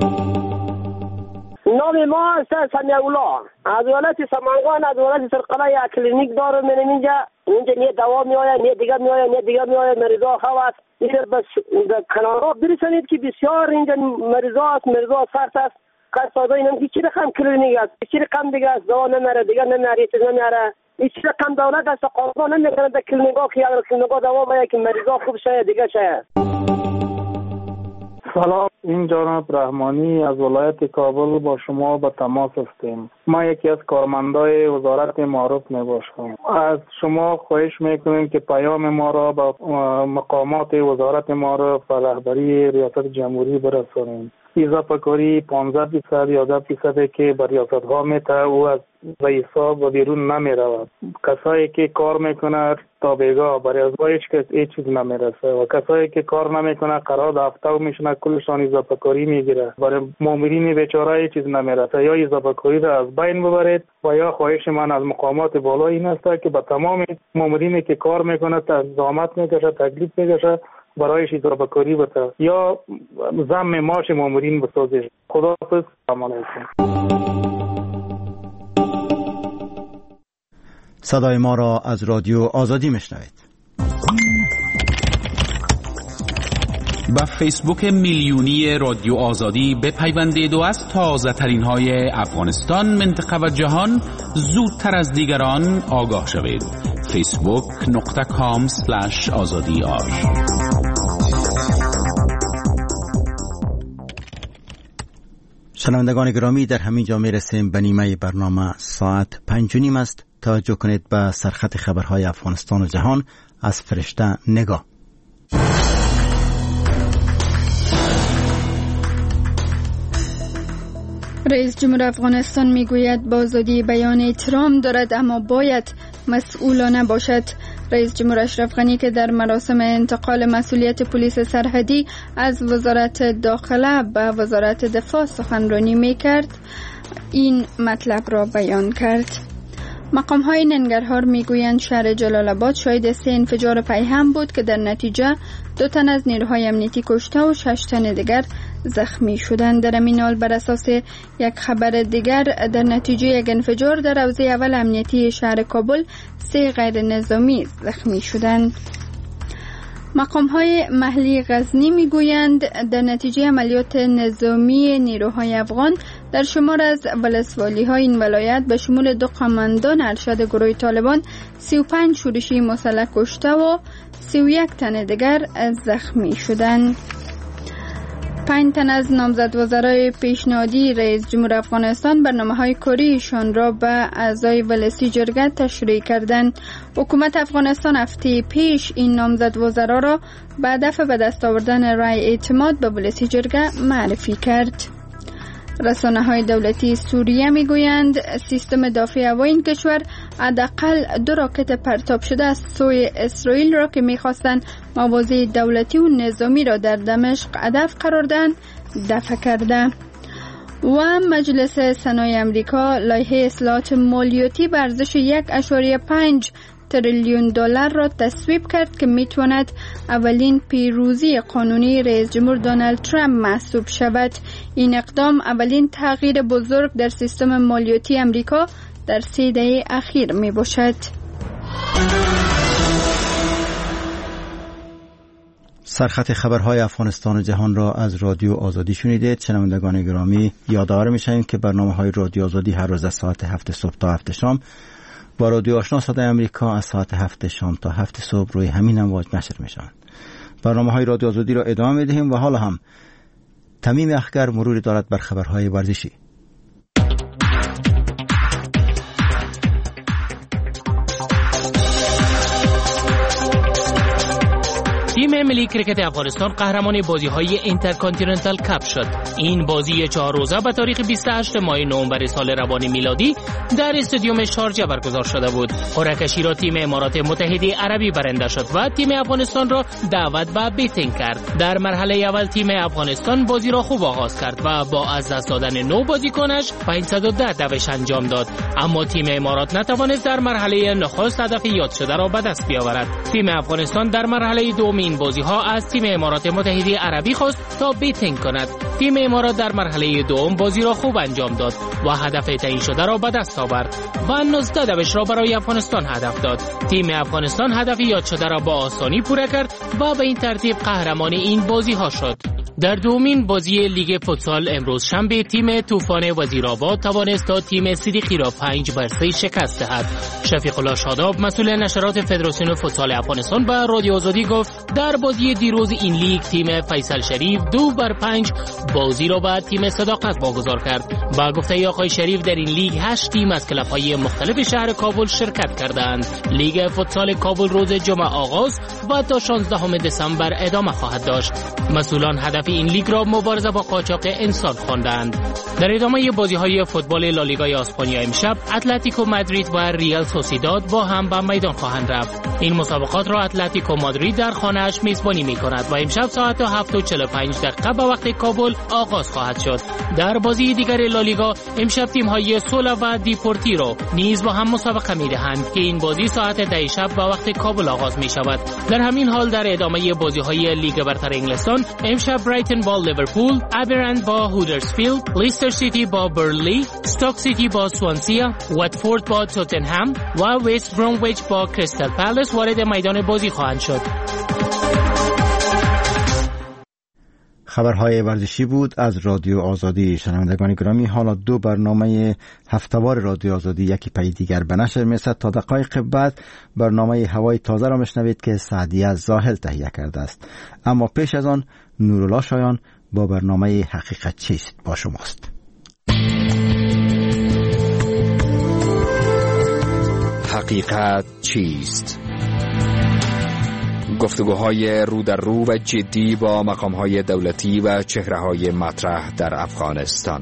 نام ما سمیع الله از ولایت سمنگان، از ولایت سرقلعه. یک کلینیک دارم من اینجا. اینجا نه دوا میآید، نه دیگه میآید، نه دیگه میآید. مریضا خواست این بس کنارا برسانید که بسیار اینجا مریضا است، مریضا سخت است. قصد اینم که چی رقم کلینیک است، چی رقم دیگه است، دوا نمیاره، دیگه نمیاره، چیز نمیاره. این چی رقم دولت است، قانون نمیکنه در کلینیکا که اگر کلینیکا دوا باید که مریضا خوب شه دیگه شه. سلام، این جناب رحمانی از ولایت کابل با شما به تماس هستیم. ما یکی از کارمندای وزارت معارف میباشم. از شما خواهش میکنیم که پیام ما را به مقامات وزارت معارف و رهبری ریاست جمهوری برسانیم. اضافه کاری پانزده درصد یا ده درصد که بر ریاست ها میته او از حساب و بیرون نمی رود. کسایی که کار میکنه تا بیگاه برای از با هیچ کس هیچ چیز نمیرسه و کسایی که کار نمیکنه قرار هفته و میشنه کلشان اضافه کاری میگیره. برای مامورین بیچاره هیچ چیز نمیرسه. یا اضافه کاری را از بین ببرید و یا خواهش من از مقامات بالا این است که به تمام مامورینی که کار میکنه زحمت میکشه، تکلیف میکشه، برایش اضافه کاری بده یا ضم معاش مامورین بسازه. خداحافظ. سلام علیکم. صدای ما را از رادیو آزادی میشنوید. با فیسبوک میلیونی رادیو آزادی بپیوندید و از تازه ترین های افغانستان، منطقه و جهان زودتر از دیگران آگاه شوید. فیسبوک نقطه کام سلش آزادی آر. شنوندگان گرامی، در همین جا میرسیم به نیمه برنامه. ساعت پنج و نیم است. توجه کنید به سرخط خبرهای افغانستان و جهان از فرشته نگاه. رئیس جمهور افغانستان میگوید با آزادی بیان احترام دارد اما باید مسئولانه باشد. رئیس جمهور اشرف غنی که در مراسم انتقال مسئولیت پلیس سرحدی از وزارت داخله به وزارت دفاع سخنرانی میکرد، این مطلب را بیان کرد. مقام های ننگرهار میگویند شهر جلال آباد شاهد سه انفجار پیهم بود که در نتیجه دو تن از نیروهای امنیتی کشته و شش تن دیگر زخمی شدند. در این حال بر اساس یک خبر دیگر در نتیجه یک انفجار در حوزه اول امنیتی شهر کابل سه غیر نظامی زخمی شدند. مقام های محلی غزنی میگویند در نتیجه عملیات نظامی نیروهای افغان در شمار از ولسوالی های این ولایت به شمول دو قماندان ارشد گروه طالبان سی و پنج شورشی مسلح کشته و سی و یک تن دیگر زخمی شدند. پنج تن از نامزد وزرای پیشنهادی رئیس جمهور افغانستان برنامه‌های کاریشان را به اعضای ولسی جرگه تشریح کردند. حکومت افغانستان هفته پیش این نامزد وزرا را به هدف به دست آوردن رأی اعتماد به ولسی جرگه معرفی کرد. رسانه‌های دولتی سوریه میگویند سیستم دفاع هوایی این کشور حداقل دو راکت پرتاب شده از سوی اسرائیل را که می‌خواستند مواضع دولتی و نظامی را در دمشق هدف قرار دهند دفع کرده. و مجلس سنای امریکا لایحه اصلاحات مالیاتی به ارزش یک ممیز پنج تریلیون دلار را تصویب کرد که میتواند اولین پیروزی قانونی رئیس جمهور دونالد ترامپ محسوب شود. این اقدام اولین تغییر بزرگ در سیستم مالیاتی امریکا در سه دهه اخیر می باشد. سرخط خبرهای افغانستان و جهان را از رادیو آزادی شنیدید. شنوندگان گرامی، یادآور می‌شویم که برنامه‌های رادیو آزادی هر روز از ساعت هفت صبح تا هفت شام با رادیو آشنا صدای امریکا از ساعت هفت شام تا هفت صبح روی همین امواج نشر می‌شوند. برنامه‌های رادیو آزادی را ادامه می‌دهیم و حالا هم تمیم اخگر مروری دارد بر خبرهای ورزشی. تیم ملی کرکت افغانستان قهرمان بازی‌های اینترکانتیننتال کاپ شد. این بازی چهار روزه به تاریخ بیست و هشتم ماه نوامبر سال روان میلادی در استادیوم شارجه برگزار شده بود. قرعه‌کشی را تیم امارات متحده عربی برنده شد و تیم افغانستان را دعوت به بیتینگ کرد. در مرحله اول تیم افغانستان بازی را خوب آغاز کرد و با از دست دادن نه بازیکنش پانصد و ده دوش انجام داد، اما تیم امارات نتوانست در مرحله نخست هدف یاد شده را به دست بیاورد. تیم افغانستان در مرحله دوم این بازی ها از تیم امارات متحده عربی خواست تا بیتینگ کند. تیم امارات در مرحله دوم بازی را خوب انجام داد و هدف تعیین شده را به دست آورد و نوزده دوش را برای افغانستان هدف داد. تیم افغانستان هدف یاد شده را با آسانی پوره کرد و به این ترتیب قهرمان این بازی ها شد. در دومین بازی لیگ فوتسال امروز شنبه تیم طوفان وزیرآباد توانست تا تیم صدیقی را پنج بر سه شکست دهد. شفیق الله شاداب مسئول نشرات فدراسیون فوتسال افغانستان به رادیو آزادی گفت در بازی دیروز این لیگ تیم فیصل شریف دو بر پنج بازی را به تیم صداقت واگذار کرد. با گفته آقای شریف در این لیگ هشت تیم از کلب‌های مختلف شهر کابل شرکت کردند. لیگ فوتسال کابل روز جمعه آغاز و تا شانزدهم دسامبر ادامه خواهد داشت. مسئولان هدف این لیگ را مبارزه با قاچاق انسان خواندند. در ادامه بازی‌های فوتبال لالیگای اسپانیا امشب اتلتیکو مادرید و ریال سوسیداد با هم به میدان خواهند رفت. این مسابقات را اتلتیکو مادرید در خانه‌اش میزبانی می‌کند و امشب ساعت هفت و چهل و پنج دقیقه به وقت کابل آغاز خواهد شد. در بازی دیگر لالیگا امشب تیم‌های سولا و دیپورتیرو نیز با هم مسابقه می‌دهند که این بازی ساعت ده شب به وقت کابل آغاز می‌شود. در همین حال در ادامه بازی‌های لیگ برتر انگلستان امشب برایتون با لیورپول، ابرند با هودرسفیلد، لیستر سیتی با برنلی، استوک سیتی با سوانسیا، واتفورد با توتنهام و وست برومویچ با کریستال پالاس وارد میدان بازی خواهند شد. خبرهای ورزشی بود از رادیو آزادی. شنوندگان گرامی، حالا دو برنامه هفته‌وار رادیو آزادی یکی پی دیگر به نشر می‌رسد. تا دقایق بعد برنامه هوای تازه را میشنوید که سعدیه زاهل تهیه کرده است، اما پیش از آن نورالله شایان با برنامه حقیقت چیست با شماست. حقیقت چیست؟ گفتگوهای رو در رو و جدی با مقامهای دولتی و چهره‌های مطرح در افغانستان.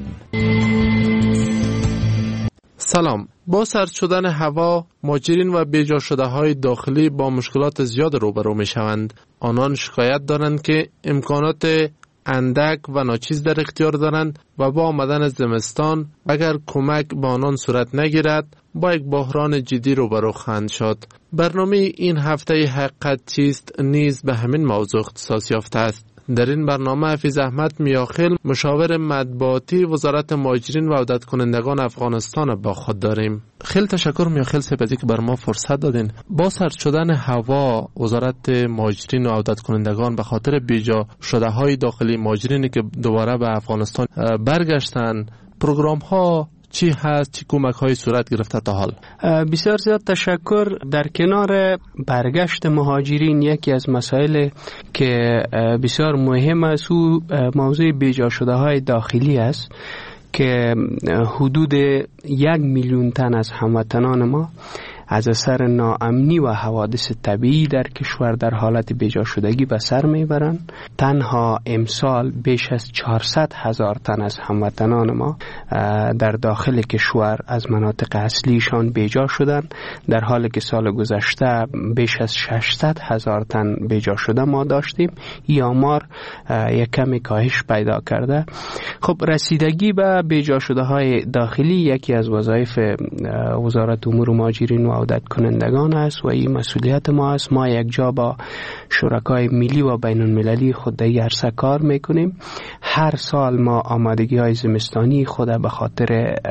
سلام. با سرد شدن هوا، مهاجرین و بیجا شده های داخلی با مشکلات زیاد روبرو می شوند. آنان شکایت دارند که امکانات اندک و ناچیز در اختیار دارند و با آمدن زمستان اگر کمک به آنان صورت نگیرد با یک بحران جدی روبرو خواهند شد. برنامه این هفته حقیقت چیست نیز به همین موضوع اختصاص یافته است. در این برنامه حفیظ احمد میاخیل، مشاور مطبوعاتی وزارت مهاجرین و عودت کنندگان افغانستان با خود داریم. خیلی تشکر میاخیل سپدی که بر ما فرصت دادین. با سرد شدن هوا، وزارت مهاجرین و عودت کنندگان به خاطر بیجا شده های داخلی مهاجرینی که دوباره به افغانستان برگشتن، پروگرام ها چی هست؟ چی کمک های صورت گرفته تا حال؟ بسیار زیاد تشکر. در کنار برگشت مهاجرین، یکی از مسائل که بسیار مهم است او موضوع بیجا شده های داخلی است که حدود یک میلیون تن از هموطنان ما از اثر ناامنی و حوادث طبیعی در کشور در حالت بیجا شدگی به سر میبرند. تنها امسال بیش از چهارصد هزار تن از هموطنان ما در داخل کشور از مناطق اصلیشان بیجا شدند، در حالی که سال گذشته بیش از ششصد هزار تن بیجا شده ما داشتیم. این آمار یک کمی کاهش پیدا کرده. خب رسیدگی به بیجا شده های داخلی یکی از وظایف وزارت امور مهاجرین و عودت کنندگان است و این مسئولیت ما است. ما یک جا با شرکای ملی و بین المللی خود در عرصه کار میکنیم. هر سال ما آمادگی های زمستانی خود به خاطر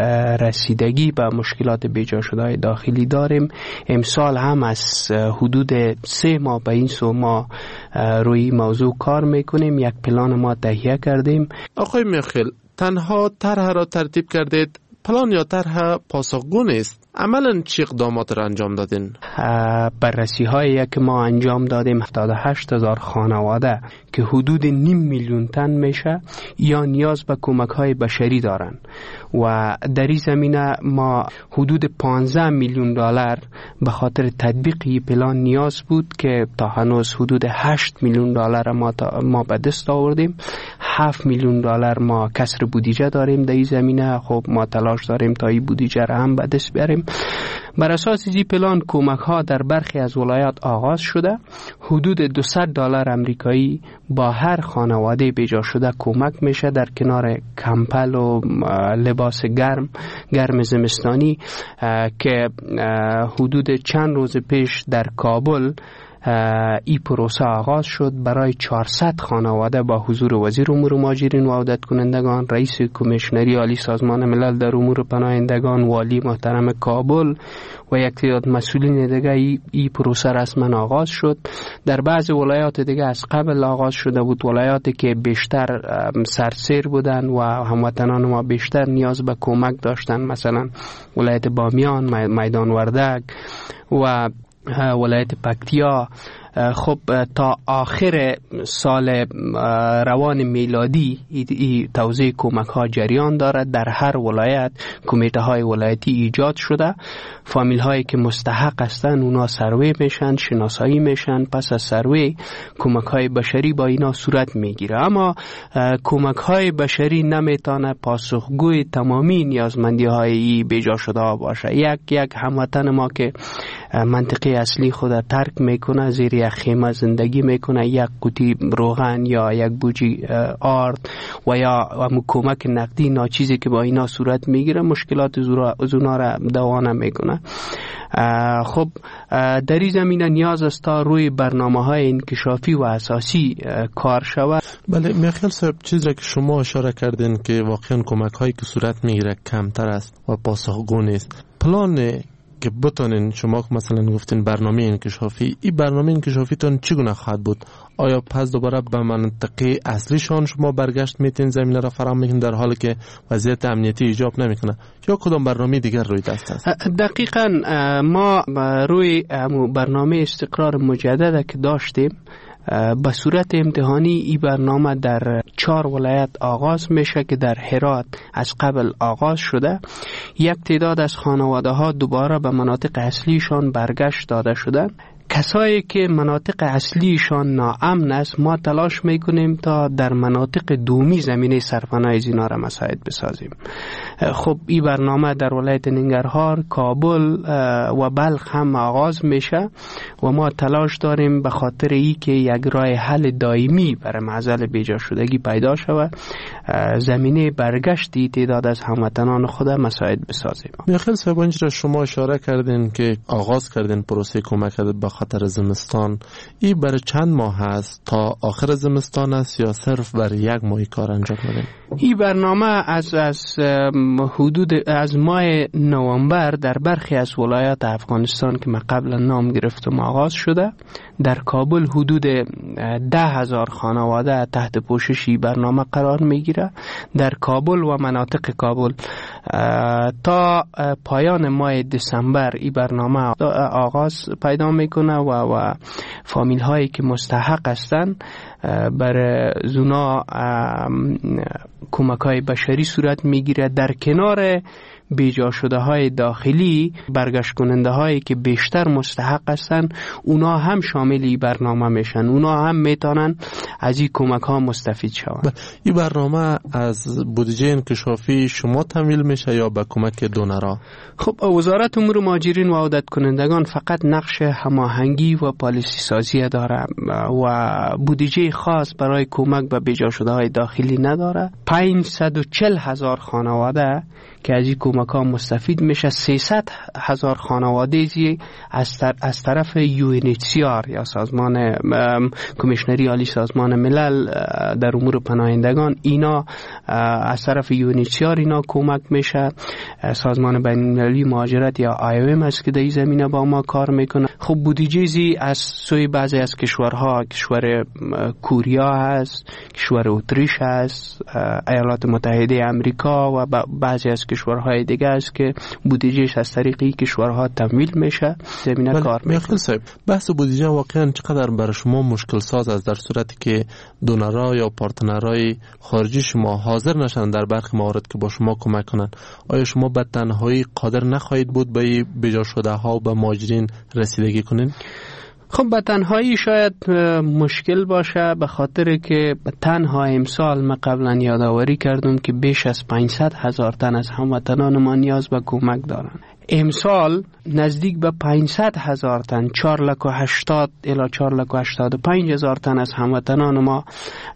رسیدگی به مشکلات بیجا شده های داخلی داریم. امسال هم از حدود سه ماه به این سو ما روی موضوع کار میکنیم. یک پلان ما تهیه کردیم. آقای میاخیل، تنها طرح را ترتیب کردید، پلان یا طرح پاسخگو نیست. عملاً چه اقدامات را انجام دادین؟ بررسی هایی که ما انجام دادیم، هفتاد و هشت هزار خانواده که حدود نیم میلیون تن میشه یا نیاز به کمک های بشری دارن و در این زمینه ما حدود پانزده میلیون دلار به خاطر تطبیق این پلان نیاز بود که تا هنوز حدود هشت میلیون دلار ما ما به دست آوردیم. هفت میلیون دلار ما کسر بودجه داریم در این زمینه. خب ما تلاش داریم تا این بودجه را هم به دست بیاریم. بر اساس این پلان کمک ها در برخی از ولایات آغاز شده. حدود دویست دلار امریکایی با هر خانواده بیجا شده کمک میشه، در کنار کمپل و لباس گرم گرم زمستانی که حدود چند روز پیش در کابل این پروسه آغاز شد. برای چهارصد خانواده با حضور وزیر امور مهاجرین و عودت کنندگان، رئیس کمیشنری عالی سازمان ملل در امور پناهندگان، والی محترم کابل و یک تعداد مسئولین دیگه این پروسه رسما آغاز شد. در بعض ولایات دیگه از قبل آغاز شده بود، ولایاتی که بیشتر سرسیر بودن و هموطنان ما بیشتر نیاز به کمک داشتن، مثلا ولایت بامیان، میدان وردک و ولایت پکتیا. خب تا آخر سال روان میلادی این توزیع کمک ها جریان دارد. در هر ولایت کمیته های ولایتی ایجاد شده. فامیل هایی که مستحق هستند اونا سروی میشن، شناسایی میشن. پس از سروی کمک های بشری با اینا صورت میگیره. اما کمک های بشری نمیتونه پاسخگوی تمامی نیازمندی های بیجا شده ها باشه. یک یک هموطن ما که منطقه اصلی خود ترک میکنه، زیر یک خیمه زندگی میکنه، یک قوطی روغن یا یک بوجی آرد و یا کمک نقدی ناچیزی که با اینا صورت میگیره، مشکلات اونا را دوا نمیکنه. خب در این زمینه نیاز است تا روی برنامه های انکشافی و اساسی کار شود. بله میاخیل صاحب، چیزی که شما اشاره کردین که واقعا کمک هایی که صورت میگیره کمتر است و پاسخگو نیست. پلان که بتونین شما مثلا گفتین برنامه انکشافی، این برنامه انکشافیتون چگونه خواهد بود؟ آیا پس دوباره به منطقه اصلیشان شما برگشت میتین زمینه را فراهم میکنین در حالی که وضعیت امنیتی ایجاب نمیکنه، یا کدام برنامه دیگر روی دست است؟ دقیقاً ما روی برنامه استقرار مجدد که داشتیم به صورت امتحانی این برنامه در چهار ولایت آغاز میشه که در هرات از قبل آغاز شده. یک تعداد از خانواده ها دوباره به مناطق اصلیشان برگشت داده شدن. کسایی که مناطق اصلیشان ناامن است ما تلاش میکنیم تا در مناطق دومی زمینه سرپناه اینا را مساعد بسازیم. خب این برنامه در ولایت ننگرهار، کابل و بلخ هم آغاز میشه و ما تلاش داریم به خاطر ای که یک راه حل دائمی برای معضل بیجا شدگی پیدا شود زمینه برگشتی تعداد از هموطنان خود مساعد بسازیم. میخیل صاحب اینجا شما اشاره کردین که آغاز کردین پروسه کمک به خاطر زمستان. این برای چند ماه هست؟ تا آخر زمستان است یا صرف برای یک ماه کار انجام میدین؟ این برنامه از از حدود از ماه نوامبر در برخی از ولایات افغانستان که من قبلا نام گرفتم آغاز شده. در کابل حدود ده هزار خانواده تحت پوشش برنامه قرار میگیره. در کابل و مناطق کابل تا پایان ماه دسامبر این برنامه آغاز پیدا میکنه و و فامیل هایی که مستحق هستن برای زونا کمک های بشری صورت میگیره. در کنار بیجا شده های داخلی برگشت کننده هایی که بیشتر مستحق هستن اونا هم شامل این برنامه میشن، اونا هم میتونن از این کمک ها مستفید شوند. این برنامه از بودجه انکشافی شما تمویل میشه یا به کمک دونرها؟ خب وزارت امور مهاجرین و عودت کنندگان فقط نقش هماهنگی و پالیسی سازی داره و بودجه خاص برای کمک به بیجا شده های داخلی نداره. پانصد و چهل هزار خانواده که از این کمک ها مستفید میشه. سیصد هزار خانواده زی از, طر... از طرف یو ان اچ سی آر یا سازمان کمیشنری عالی سازمان ملل در امور پناهندگان اینا از طرف یو ان اچ سی آر اینا کمک میشه. سازمان بین المللی مهاجرت یا آی او ام است که در این زمینه با ما کار میکنه. خب بودجه زی از سوی بعضی از کشورها، کشور کوریا هست، کشور اتریش هست، ایالات متحده آمریکا و بعضی از کشورهای دیگه است که بودجهش از طریقی کشورها تمویل میشه زمینه کار میکنه. صاحب بحث بودجه واقعا چقدر برای شما مشکل ساز است در صورتی که دونرها یا پارتنرهای خارجی شما حاضر نشن در برخی موارد که با شما کمک کنن؟ آیا شما به تنهایی قادر نخواهید بود به بیجا شده ها و به مهاجرین رسیدگی کنین؟ خب به تنهایی شاید مشکل باشه به خاطر که تنها امسال ما قبلا یادآوری کردم که بیش از پانصد هزار تن از هموطنان ما نیاز به کمک دارن. امسال نزدیک به پانصد هزار تن، چهار لک و هشتاد الی چهار لک و هشتاد و پنج هزار تن از هموطنان ما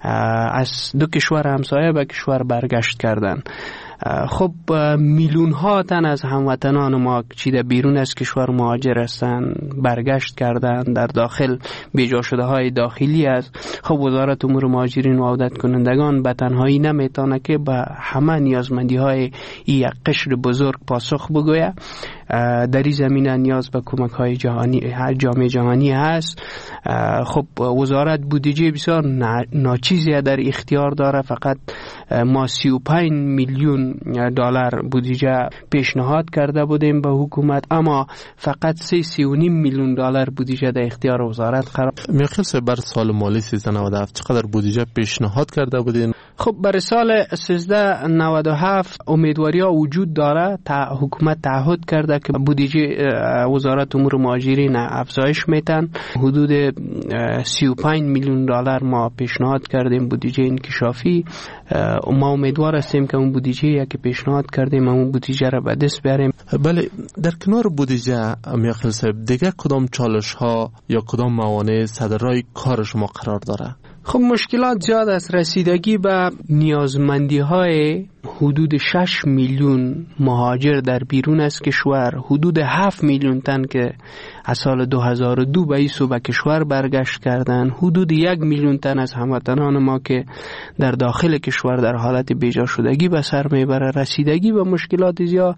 از دو کشور همسایه به کشور برگشت کردن. خب میلیون ها تن از هموطنان ما چی در بیرون از کشور مهاجر هستن برگشت کردن، در داخل بیجا شده های داخلی است. خب وزارت امور مهاجرین و عودت کنندگان به تنهایی نمیتونه که به همه نیازمندی های یک قشر بزرگ پاسخ بگویه. در این زمینه نیاز به کمک های جهانی جامعه جهانی هست. خب وزارت بودجه بسیار ناچیزی در اختیار داره. فقط ما سی و پنج میلیون دلار بودجه پیشنهاد کرده بودیم به حکومت، اما فقط سی سی و نیم میلیون دلار بودجه در اختیار وزارت قرار. میخواست بر سال مالی سیزده نود و هفت چقدر بودجه پیشنهاد کرده بودین؟ خب برای سال سیزده نود و هفت امیدواری ها وجود داره. تا حکومت تعهد کرده که بودجه وزارت امور مهاجرین افزایش میتن. حدود سی و پنج میلیون دلار ما پیشنهاد کردیم بودجه انکشافی. ما امیدوار هستیم که اون بودجه که پیشنهاد کردیم اون بودجه را به دست بیاریم. بله، در کنار بودجه میاخیل صاحب دیگه کدام چالش ها یا کدام موانع صدرای کار شما قرار داره؟ خب مشکلات زیاد است. رسیدگی به نیازمندی های حدود شش میلیون مهاجر در بیرون از کشور، حدود هفت میلیون تن که از سال دو هزار و دو به این سو به کشور برگشت کردن، حدود یک میلیون تن از هموطنان ما که در داخل کشور در حالت بیجا شدگی به سر میبره. رسیدگی به مشکلات زیاد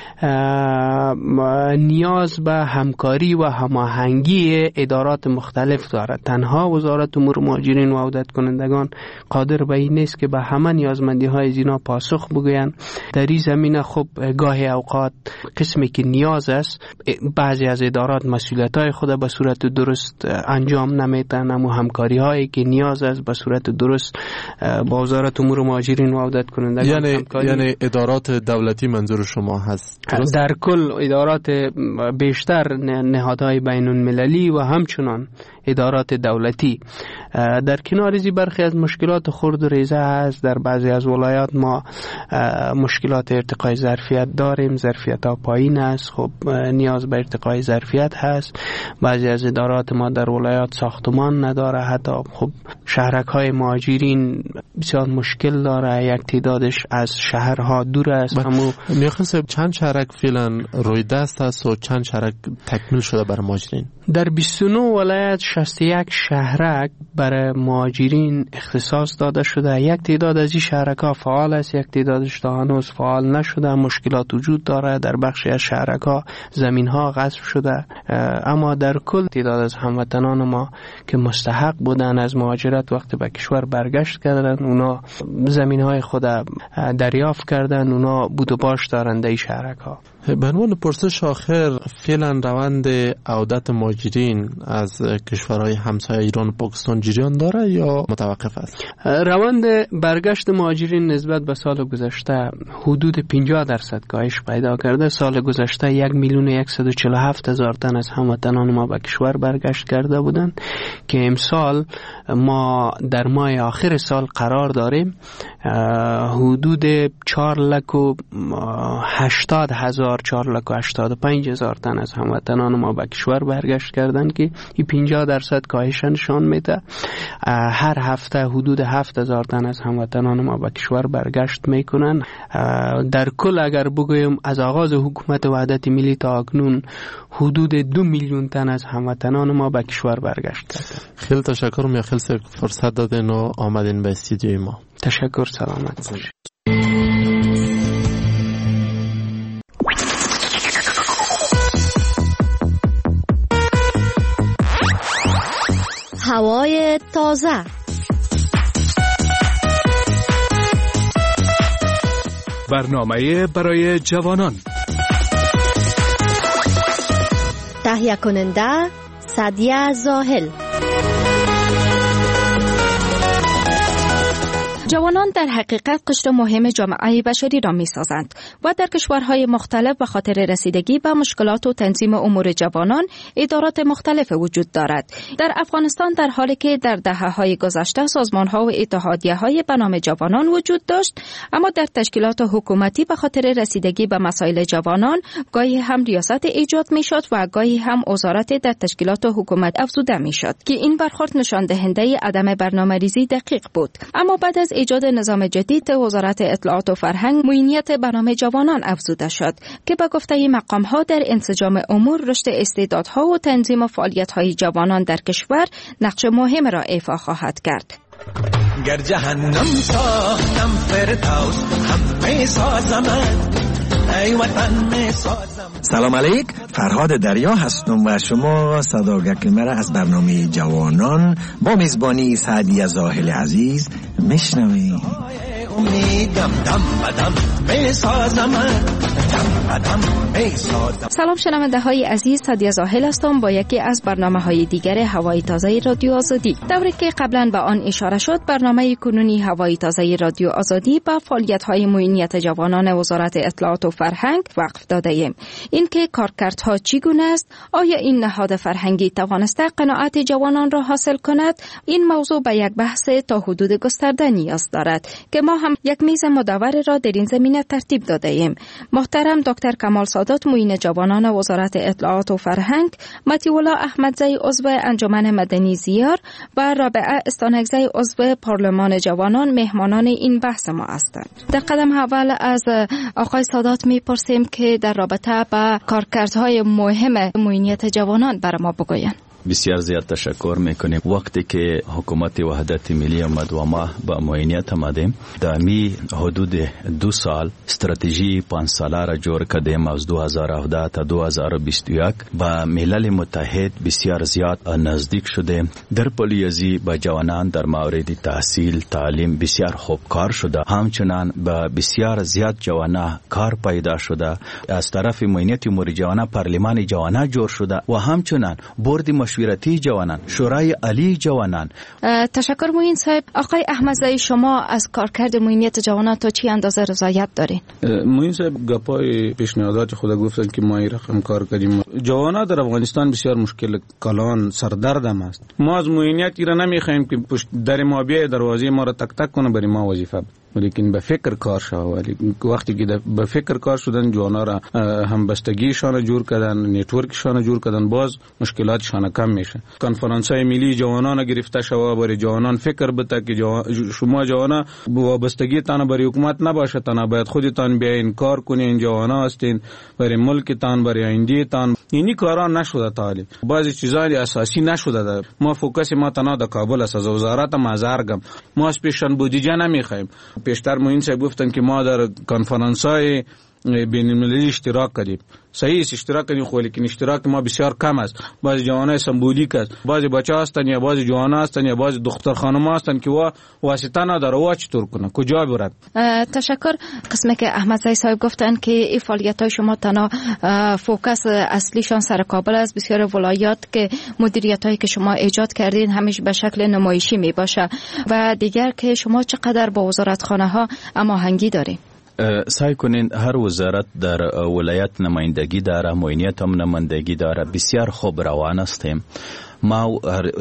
نیاز به همکاری و هماهنگی ادارات مختلف دارد. تنها وزارت امور مهاجرین و عودت کنندگان قادر به این نیست که به همه نیازمندی های زینا پاسخ بگویند. در این زمینه خب گاهی اوقات قسمی که نیاز است بعضی از ادارات مسئولیت‌های خود به صورت درست انجام نمیدن، اما همکاری هایی که نیاز است به صورت درست با وزارت امور مهاجرین و عودت کنندگان یعنی همکاری. یعنی ادارات دولتی منظور شما هست درست؟ در کل ادارات بیشتر نهادهای بین المللی و همچنان ادارات دولتی. در کنار ازی برخی از مشکلات خرد و ریزه هست. در بعضی از ولایات ما مشکلات ارتقای ظرفیت داریم، ظرفیت ها پایین است، خب نیاز به ارتقای ظرفیت هست. بعضی از ادارات ما در ولایات ساختمان نداره، حتی خب شهرک های مهاجرین بسیار مشکل داره، یک تعدادش از شهرها دور است. اما میخواستم چند شهرک فعلا روی دست است و چند شهرک تکمیل شده برای مهاجرین؟ در بیست و نه ولایت شصت و یک شهرک برای مهاجرین اختصاص داده شده. یک تعداد از این شهرک ها فعال است، یک تعدادش تا هنوز فعال نشده. مشکلات وجود داره، در بخشی از شهرک ها زمین ها غصب شده، اما در کل تعداد از هموطنان ما که مستحق بودن از مهاجرت وقتی به کشور برگشت کردن، اونا زمین های خود دریافت کردن، اونا بود و باش دارن در این شهرک ها. به عنوان پرسش آخر، فعلا روند عودت مهاجرین از کشورهای همسایه ایران و پاکستان جریان داره یا متوقف است؟ روند برگشت مهاجرین نسبت به سال گذشته حدود پنجاه درصد کاهش پیدا کرده. سال گذشته یک میلیون و صد و چهل و هفت هزار تن از هموطنان ما به کشور برگشت کرده بودند که امسال ما در ماه آخر سال قرار داریم حدود چهار لک و هشتاد هزار چهار لک و هشتاد و پنج هزار تن از هموطنان ما به کشور برگشت کردند که این پنجاه درصد کاهش نشان میده. هر هفته حدود هفت هزار تن از هموطنان ما به کشور برگشت میکنن. در کل اگر بگویم از آغاز حکومت وحدت ملی تا اکنون حدود دو میلیون تن از هموطنان ما به کشور برگشت کردند. خیلی تشکر می خیلی فرصت دادین و آمدین به استودیوی ما. تشکر، سلامت باشید. هوای تازه. برنامه برای جوانان. تهیه کننده سعدیه زاهل. جوانان در حقیقت قشر مهم جامعه بشری را می سازند و در کشورهای مختلف به خاطر رسیدگی به مشکلات و تنظیم امور جوانان ادارات مختلف وجود دارد. در افغانستان در حالی که در دهه‌های گذشته سازمان‌ها و اتحادیه‌های به نام جوانان وجود داشت، اما در تشکیلات حکومتی به خاطر رسیدگی به مسائل جوانان گاهی هم ریاست ایجاد می‌شد و گاهی هم وزارت در تشکیلات حکومت افزوده می‌شد که این برخورد نشان دهنده عدم برنامه‌ریزی دقیق بود. اما بعد از ایجاد نظام جدید وزارت اطلاعات و فرهنگ معینیت برنامه جوانان افزوده شد که به گفته مقام‌ها در انسجام امور، رشد استعدادها و تنظیم فعالیت‌های جوانان در کشور نقش مهم را ایفا خواهد کرد. گر جهنم ساختم فردوس همه سازم. سلام علیک، فرهاد دریا هستم و شما صداگک مرا از برنامه جوانان با میزبانی سعدیه زاهل عزیز میشنوید. سلام شنونده های عزیز، سعدیه زاهل هستم با یکی از برنامه های دیگر هوای تازه رادیو آزادی. دوری که قبلا به آن اشاره شد، برنامه کنونی هوای تازه رادیو آزادی با فعالیت های معینیت جوانان وزارت اطلاعات و فرهنگ وقف داده ایم. این که کارکردها چگونه است، آیا این نهاد فرهنگی توانسته قناعت جوانان را حاصل کند؟ این موضوع به یک بحث تا حدود گسترده نیاز دارد که ما هم یک میز مدور را در این زمینه ترتیب داده ایم. محترم دکتر کمال سادات معین جوانان وزارت اطلاعات و فرهنگ، مطیع الله احمدزی عضو انجمن مدنی زیار و رابعه استانکزی عضو پارلمان جوانان مهمانان این بحث ما هستند. در قدم اول از آقای سادات میپرسیم که در رابطه با کارکردهای مهم معینیت جوانان برای ما بگویند. بسیار زیاد تشکر میکنیم. وقتی که حکومت وحدت ملی آمد و ما با معینیت آمدیم، در می حدود دو سال استراتژی پنج ساله را جور کردیم از دو هزار و هفده تا دو هزار و بیست و یک. با ملل متحد بسیار زیاد نزدیک شده. در پالیزی با جوانان در مورد تحصیل تعلیم بسیار خوب کار شده. همچنان با بسیار زیاد جوانان کار پیدا شده. از طرف معینیت امور جوانان پارلمان جوانان جور شده و همچنان بورد مشورتی جوانان، شورای عالی جوانان. تشکر معین صاحب. آقای احمدزئی، شما از کارکرد معینیت جوانان تا چی اندازه رضایت دارین؟ معین صاحب گپای پیشنهادات خود گفتن که ما این رقم کار کردیم. جوانان در افغانستان بسیار مشکل کلان سردرد هم است. ما از معینیت را نمیخوایم که پشت در ما بیای دروازه ما را تک تک کنه برای ما وظیفه، ولیکن به فکر کار شد. ولی وقتی که به فکر کار شدن جوانا را هم بستگیشان جور کردن، نتورکشان جور کردن، باز مشکلاتشان کم میشه. کنفرانس‌های ملی جوانان گرفته شود برای جوانان فکر بده که جو... شما جوانا وابستگی تان برای حکومت نباشه، تان باید خودتان بیاین کار کنین، جوانا هستین برای ملکتان، برای آینده تان. اینی کارا نشده تا حالی. بعضی چیزای اساسی نشده ده. ما فوکس ما تنها در کابل است. از وزارت مازرگم ما از پیشن بودجه نمیخوایم. پیشتر معین صاحب گفتن که ما در کنفرانس‌های بین المللی اشتراک کردیم. صحیح است اشتراک کردیم، خو لیکن اشتراک ما بسیار کم است. بعضی جوانای سمبولیک است، بعضی بچه‌ها هستن یا بعضی جوانا هستن یا بعضی دختر خانم‌ها هستن که وا واسطه نداره وا چطور کنه، کجا برد. تشکر. قسمه که احمدزئی صاحب گفتن که این فعالیت‌های شما تنها فوکس اصلیشان سر کابل است. بسیار ولایات که مدیریت‌هایی که شما ایجاد کردین همیشه به شکل نمایشی میباشه و دیگر که شما چقدر با وزارتخانه‌ها هماهنگی دارین؟ سعی کنین هر وزارت در ولایت نمایندگی داره، معینیت هم نمایندگی داره. بسیار خوب روان هستیم. ما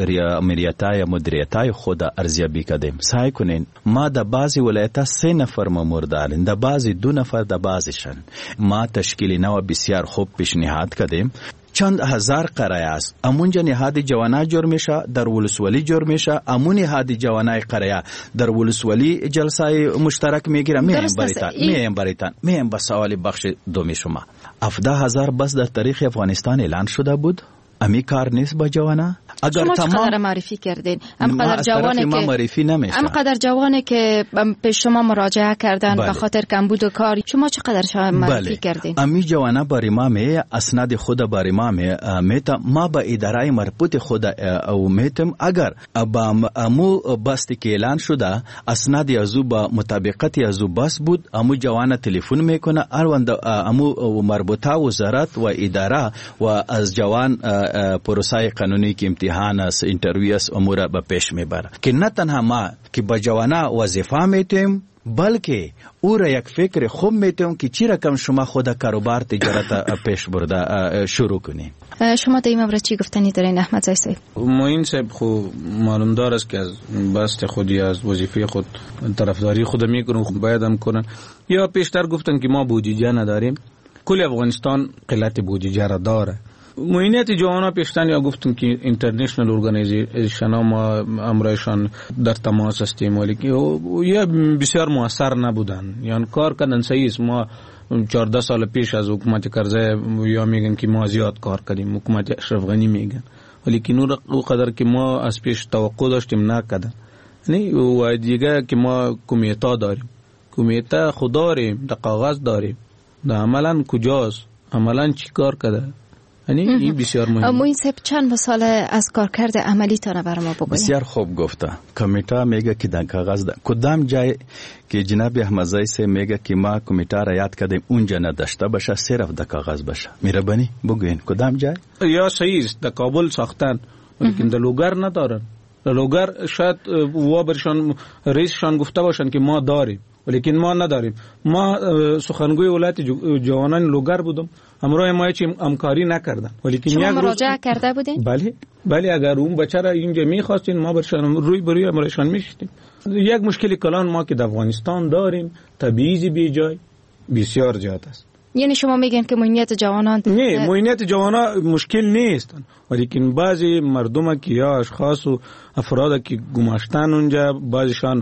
امریتای مدیریتای خود ارزیابی کردیم. سعی کنین ما در بعضی ولایت سه نفر مامور داریم، در بعضی دو نفر، در بعضیشان ما تشکیل نو بسیار خوب پیشنهاد کردیم. چند هزار قرایه است. امونجا نهاد جوانای جور میشه، در ولسوالی جور میشه. امون نهاد جوانای قرایه در ولسوالی جلسه مشترک میگیره. میم بریتان میم بریتان میم با سوال بخش دومی شما. هفده هزار بس در تاریخ افغانستان اعلان شده بود. امی کار نیست با جوانا. اگر شما چقدر معرفی کردین؟ ام قدر جوانه که معرفی نمیشه. ام قدر جوانه که به شما مراجعه کردن به خاطر کمبود و کار، شما چقدر شما معرفی بله. کردین؟ امی جوانا برای ما می اسناد خود برای ما می میتا ما با اداره مربوط خود او میتم اگر با امو بستی که اعلان شده اسناد ازو با مطابقت ازو بس بود، امو جوانا تلفن میکنه اروند امو مربوطه وزارت و اداره و از جوان پروسه قانونی که امتحان است، اینترویو است، امور به پیش میبره که نه تنها ما که با جوانا وظیفه میتیم بلکه او را یک فکر خوب میتیم که چی رقم شما خود کاروبار تجارت پیش برده شروع کنیم. شما در این مورد چی گفتنی دارین احمدزئی صاحب؟ معین صاحب خو معلوم دار است که از بست خودی از وظیفه خود طرفداری خود میکنه، خود باید هم کنه. یا پیشتر گفتن که ما بودجه نداریم. کل افغانستان قلت بودجه را داره. معینیت جوانا پیشتن یا گفتن که اینترنشنل ارگانیزیشن ها ما امرایشان در تماس هستیم ولی که یا بسیار موثر نبودن، یعنی کار کردن صحیح است. ما چهارده سال پیش از حکومت کرزی یا میگن که ما زیاد کار کردیم، حکومت اشرف غنی میگن، ولی که نور قدر که ما از پیش توقع داشتیم نکردن. یعنی و دیگه که ما کمیته داریم، کمیته خود داریم، در کاغذ داریم، در عملا کجاست، عملا چی کار کرده. یعنی این بسیار مهمه. معین صاحب چند مثال از کارکرد عملی تان برام بگوید. بسیار خوب گفته. کمیته میگه که در کاغذ کدام جای که جناب احمدزئی سے میگه که ما کمیته را یاد کردیم اونجا نداشته باشه، صرف در کاغذ باشه. مهربانی بگوین کدام جای؟ یا صحیح است در کابل ساختن لیکن در لوگر ندارن. در لوگر شاید و برشان رئیسشان گفته باشن که ما داریم ولیکن ما نداریم. ما سخنگوی ولایت جوانان لوگر بودم، همراه ما هیچ همکاری نکردن ولیکن شما مراجعه کرده بودین؟ بله بله. اگر اون بچه را اینجا میخواستین ما برشان روی بروی امرشان میشتیم. یک مشکل کلان ما که در افغانستان داریم تبعیض بی جای بسیار زیاد است. یعنی شما میگن که معینیت جوانان نه معینیت جوانان مشکل نیست ولیکن بعضی مردم که یا اشخاص و افراد که گماشتن اونجا، بعضیشان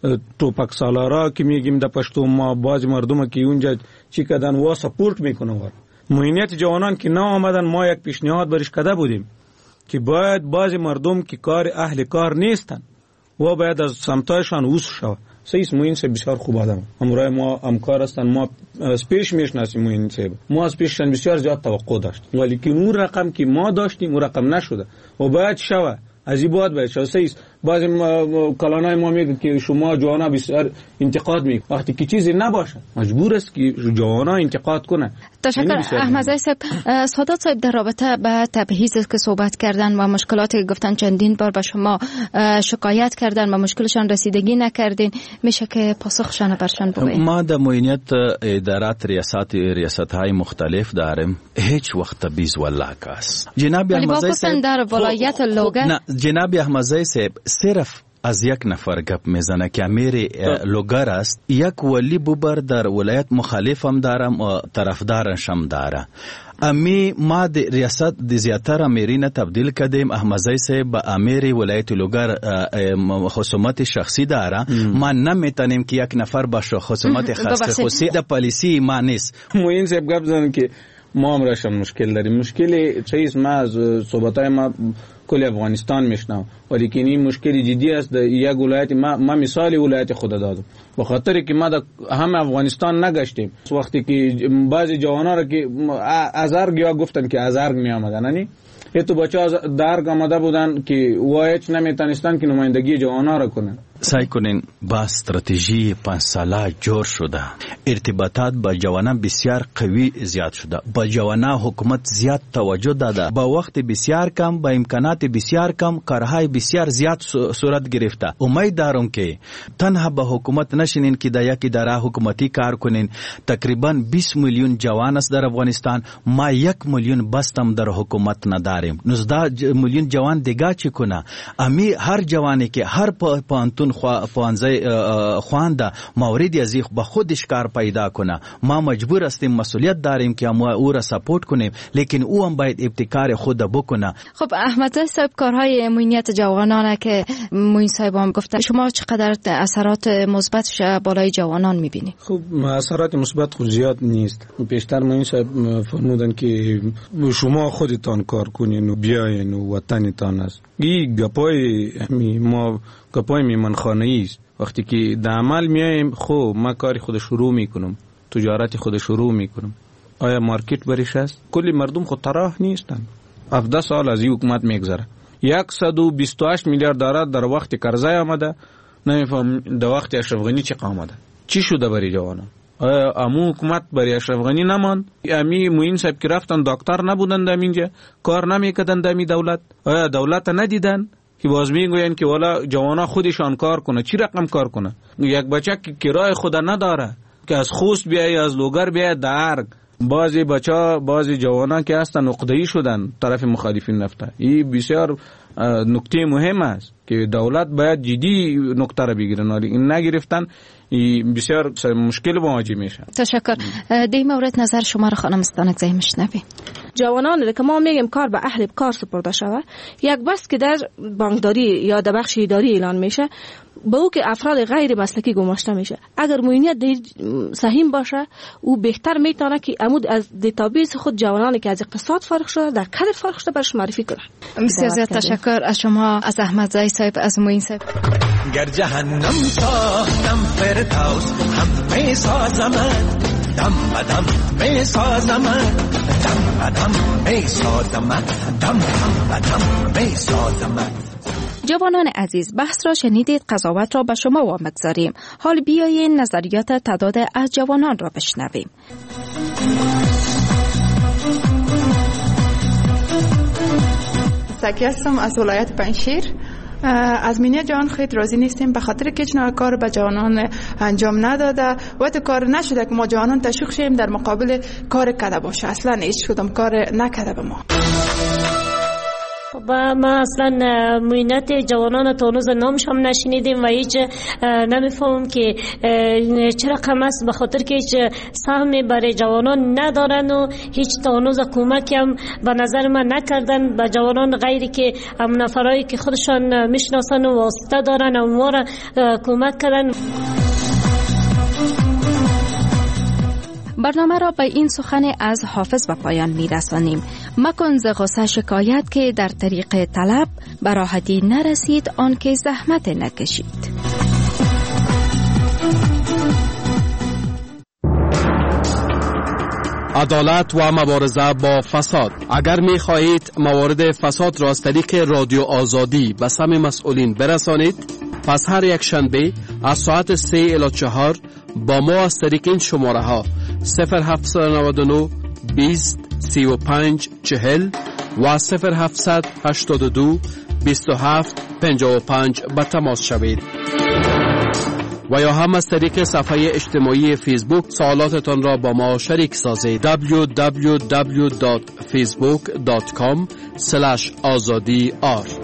توپک سالارا که میگیم در پشتو ما، بعضی مردم که اونجا چی کردن و سپورت میکنن. معینیت جوانان که نه آمدن ما یک پیشنهاد برش کرده بودیم که باید بعضی مردم که کار اهل کار نیستن و باید از سمتایشان وصل شود. سیس موین سه بسیار خوب آدم، همراه ما همکار هستن، ما از پیش میشناسیم موین سه، ما از پیششان بسیار زیاد توقع داشت، ولی که اون رقم که ما داشتیم اون رقم نشده و باید شود. از این باید باید شود. سیس بعضی کلانای ما میگه که شما جوانا بسیار انتقاد میکنه، وقتی که چیزی نباشه مجبور است که جوانا انتقاد کنه. تشکر. احمد زی صاحب، سادات صاحب در رابطه به تبعیض که صحبت کردن و مشکلاتی که گفتن چندین بار به شما شکایت کردن و مشکلشان رسیدگی نکردین، میشه که پاسخشان برشان بگویید؟ ما در معینیت ادارات ریاست ریاست های مختلف داریم، هیچ وقت تبعیض والله کاست. جناب احمد زی صاحب در ولایت لوگر، نه جناب احمد زی صاحب صرف از یک نفر گپ میزنه که امیر لوگر است، یک ولی بوبر در ولایت مخالف هم دارم و طرفدارش هم داره. امی ما د ریاست د زیاتر امیرین تبدیل کردیم. احمد زی صاحب با امیر ولایت لوگر خصومت شخصی داره، ما نمیتونیم که یک نفر باشه خصومت خاصی د پالیسی ما نیست. موین صاحب گپ زدن که ما هم راشم مشکل داریم. مشکل چیز ما از صحبتای ما کل افغانستان میشنم، ولی که این مشکل جدی است. یک ولایت ما ما مثال ولایت خود دادم، به خاطر که ما هم افغانستان نگشتیم. وقتی که بعضی جوانا را که از ارگ یا گفتن که از ارگ می آمدن، یعنی تو بچه از درگ آمده بودن که وایچ نمیتونستن که نمایندگی جوانا را کنن. سعی کنین با استراتژی پنج ساله جور شده، ارتباطات با جوانان بسیار قوی زیاد شده، با جوانان حکومت زیاد توجه داده، با وقت بسیار کم، با امکانات بسیار کم، کارهای بسیار زیاد صورت گرفته. امید دارم که تنها با حکومت نشینین که در یک اداره حکومتی کار کنین. تقریبا بیست میلیون جوان است در افغانستان، ما یک میلیون بستم در حکومت نداریم. نوزده میلیون جوان دیگه چی کنه؟ امی هر جوانی که هر پانتون پانزه خوانده موردی از این با خودش کار پیدا کنه، ما مجبور هستیم، مسئولیت داریم که ما او را سپورت کنیم، لیکن او هم باید ابتکار خود بکنه. خب احمد زی صاحب، کارهای امنیت جوانان که موین صاحب هم گفتن، شما چقدر اثرات مثبتش بالای جوانان میبینید؟ خب اثرات مثبت خود زیاد نیست. پیشتر موین صاحب فرمودن که شما خودتان کار کنین و بیاین و وطنتان است. این گپای ما گپای میمانخانه‌ای است. وقتی که در عمل میایم، خب ما کاری خود شروع میکنم، تجارت خود شروع میکنم، آیا مارکت برش است؟ کلی مردم خود طرح نیستن. هفده سال از این حکومت میگذره، صد و بیست و هشت میلیارد دلار در وقت قرضه آمده، نمیفهم در وقت اشرف غنی چی آمده، چی شده برای جوانان؟ آیا امو حکومت برای اشرف غنی نمان؟ امی موین صاحب که رفتن دکتر نبودن در اینجا، کار نمیکردن در می دولت؟ آیا دولت ندیدن که باز میگوین که والا جوانا خودشان کار کنه؟ چی رقم کار کنه؟ یک بچه که کرای خود نداره که از خوست بیای از لوگر بیای درگ، بعضی بچه بعضی جوانا که هستن عقده‌ای شدن طرف مخالفین رفته. این بسیار نکته مهم است که دولت باید جدی نکته را بگیرن، ولی این نگرفتن، این بسیار مشکل مواجه میشه. تشکر. دی مورد نظر شما را خانم استانکزی میشنویم. جوانان که ما میگیم کار به اهل کار سپرده شود، یک بس که در بانکداری یا در بخش اداری اعلان میشه، به او که افراد غیر مسلکی گماشته میشه. اگر موینیت صحیح باشه، او بهتر میتونه که عمود از دیتابیس خود جوانانی که از اقتصاد فارغ شده، در کار فارغ شده برش معرفی کنه. بسیار زیاد تشکر از شما، از احمد زی صاحب، از موین صاحب. گر جهنم تا نم فردوس هم می سازمد، دم بدم می سازمد، دم بدم می سازمد، دم بدم می سازمد. جوانان عزیز، بحث را شنیدید، قضاوت را به شما واگذاریم. حال بیایید نظریات تعداد از جوانان را بشنویم. زکی هستم از ولایت پنجشیر. از مینی جوان خیلی راضی نیستیم، به خاطر که چنان کار به جوانان انجام نداده و تو کار نشده که ما جوانان تشویق شیم در مقابل کار کرده باشه. اصلا هیچ کدام کار نکرده به ما. و ما اصلا موینت جوانان تونوز نامش هم نشنیدیم و هیچ نمیفهمم که چه رقم است، به خاطر که هیچ سهمی برای جوانان ندارن و هیچ تونوز کمک هم به نظر من نکردن به جوانان غیری که هم نفرایی که خودشان میشناسن و واسطه دارن و ما را کمک کردن. برنامه را به این سخن از حافظ به پایان می رسانیم. مکن ز غصه شکایت که در طریق طلب به راحتی نرسید آن که زحمت نکشید. عدالت و مبارزه با فساد. اگر می خواهید موارد فساد را از طریق رادیو آزادی به سمع مسئولین برسانید، پس هر یک شنبه از ساعت سه الی چهار با ما از طریق این شماره ها صفر هفت نه نه بیست سی و پنج چهل و صفر هفت هشت دو بیست و هفت پنجاه و پنج به تماس شوید. و یا هم از طریق صفحه اجتماعی فیسبوک سوالاتتان را با ما شریک سازید. دبلیو دبلیو دبلیو دات فیسبوک دات کام اسلش آزادی آر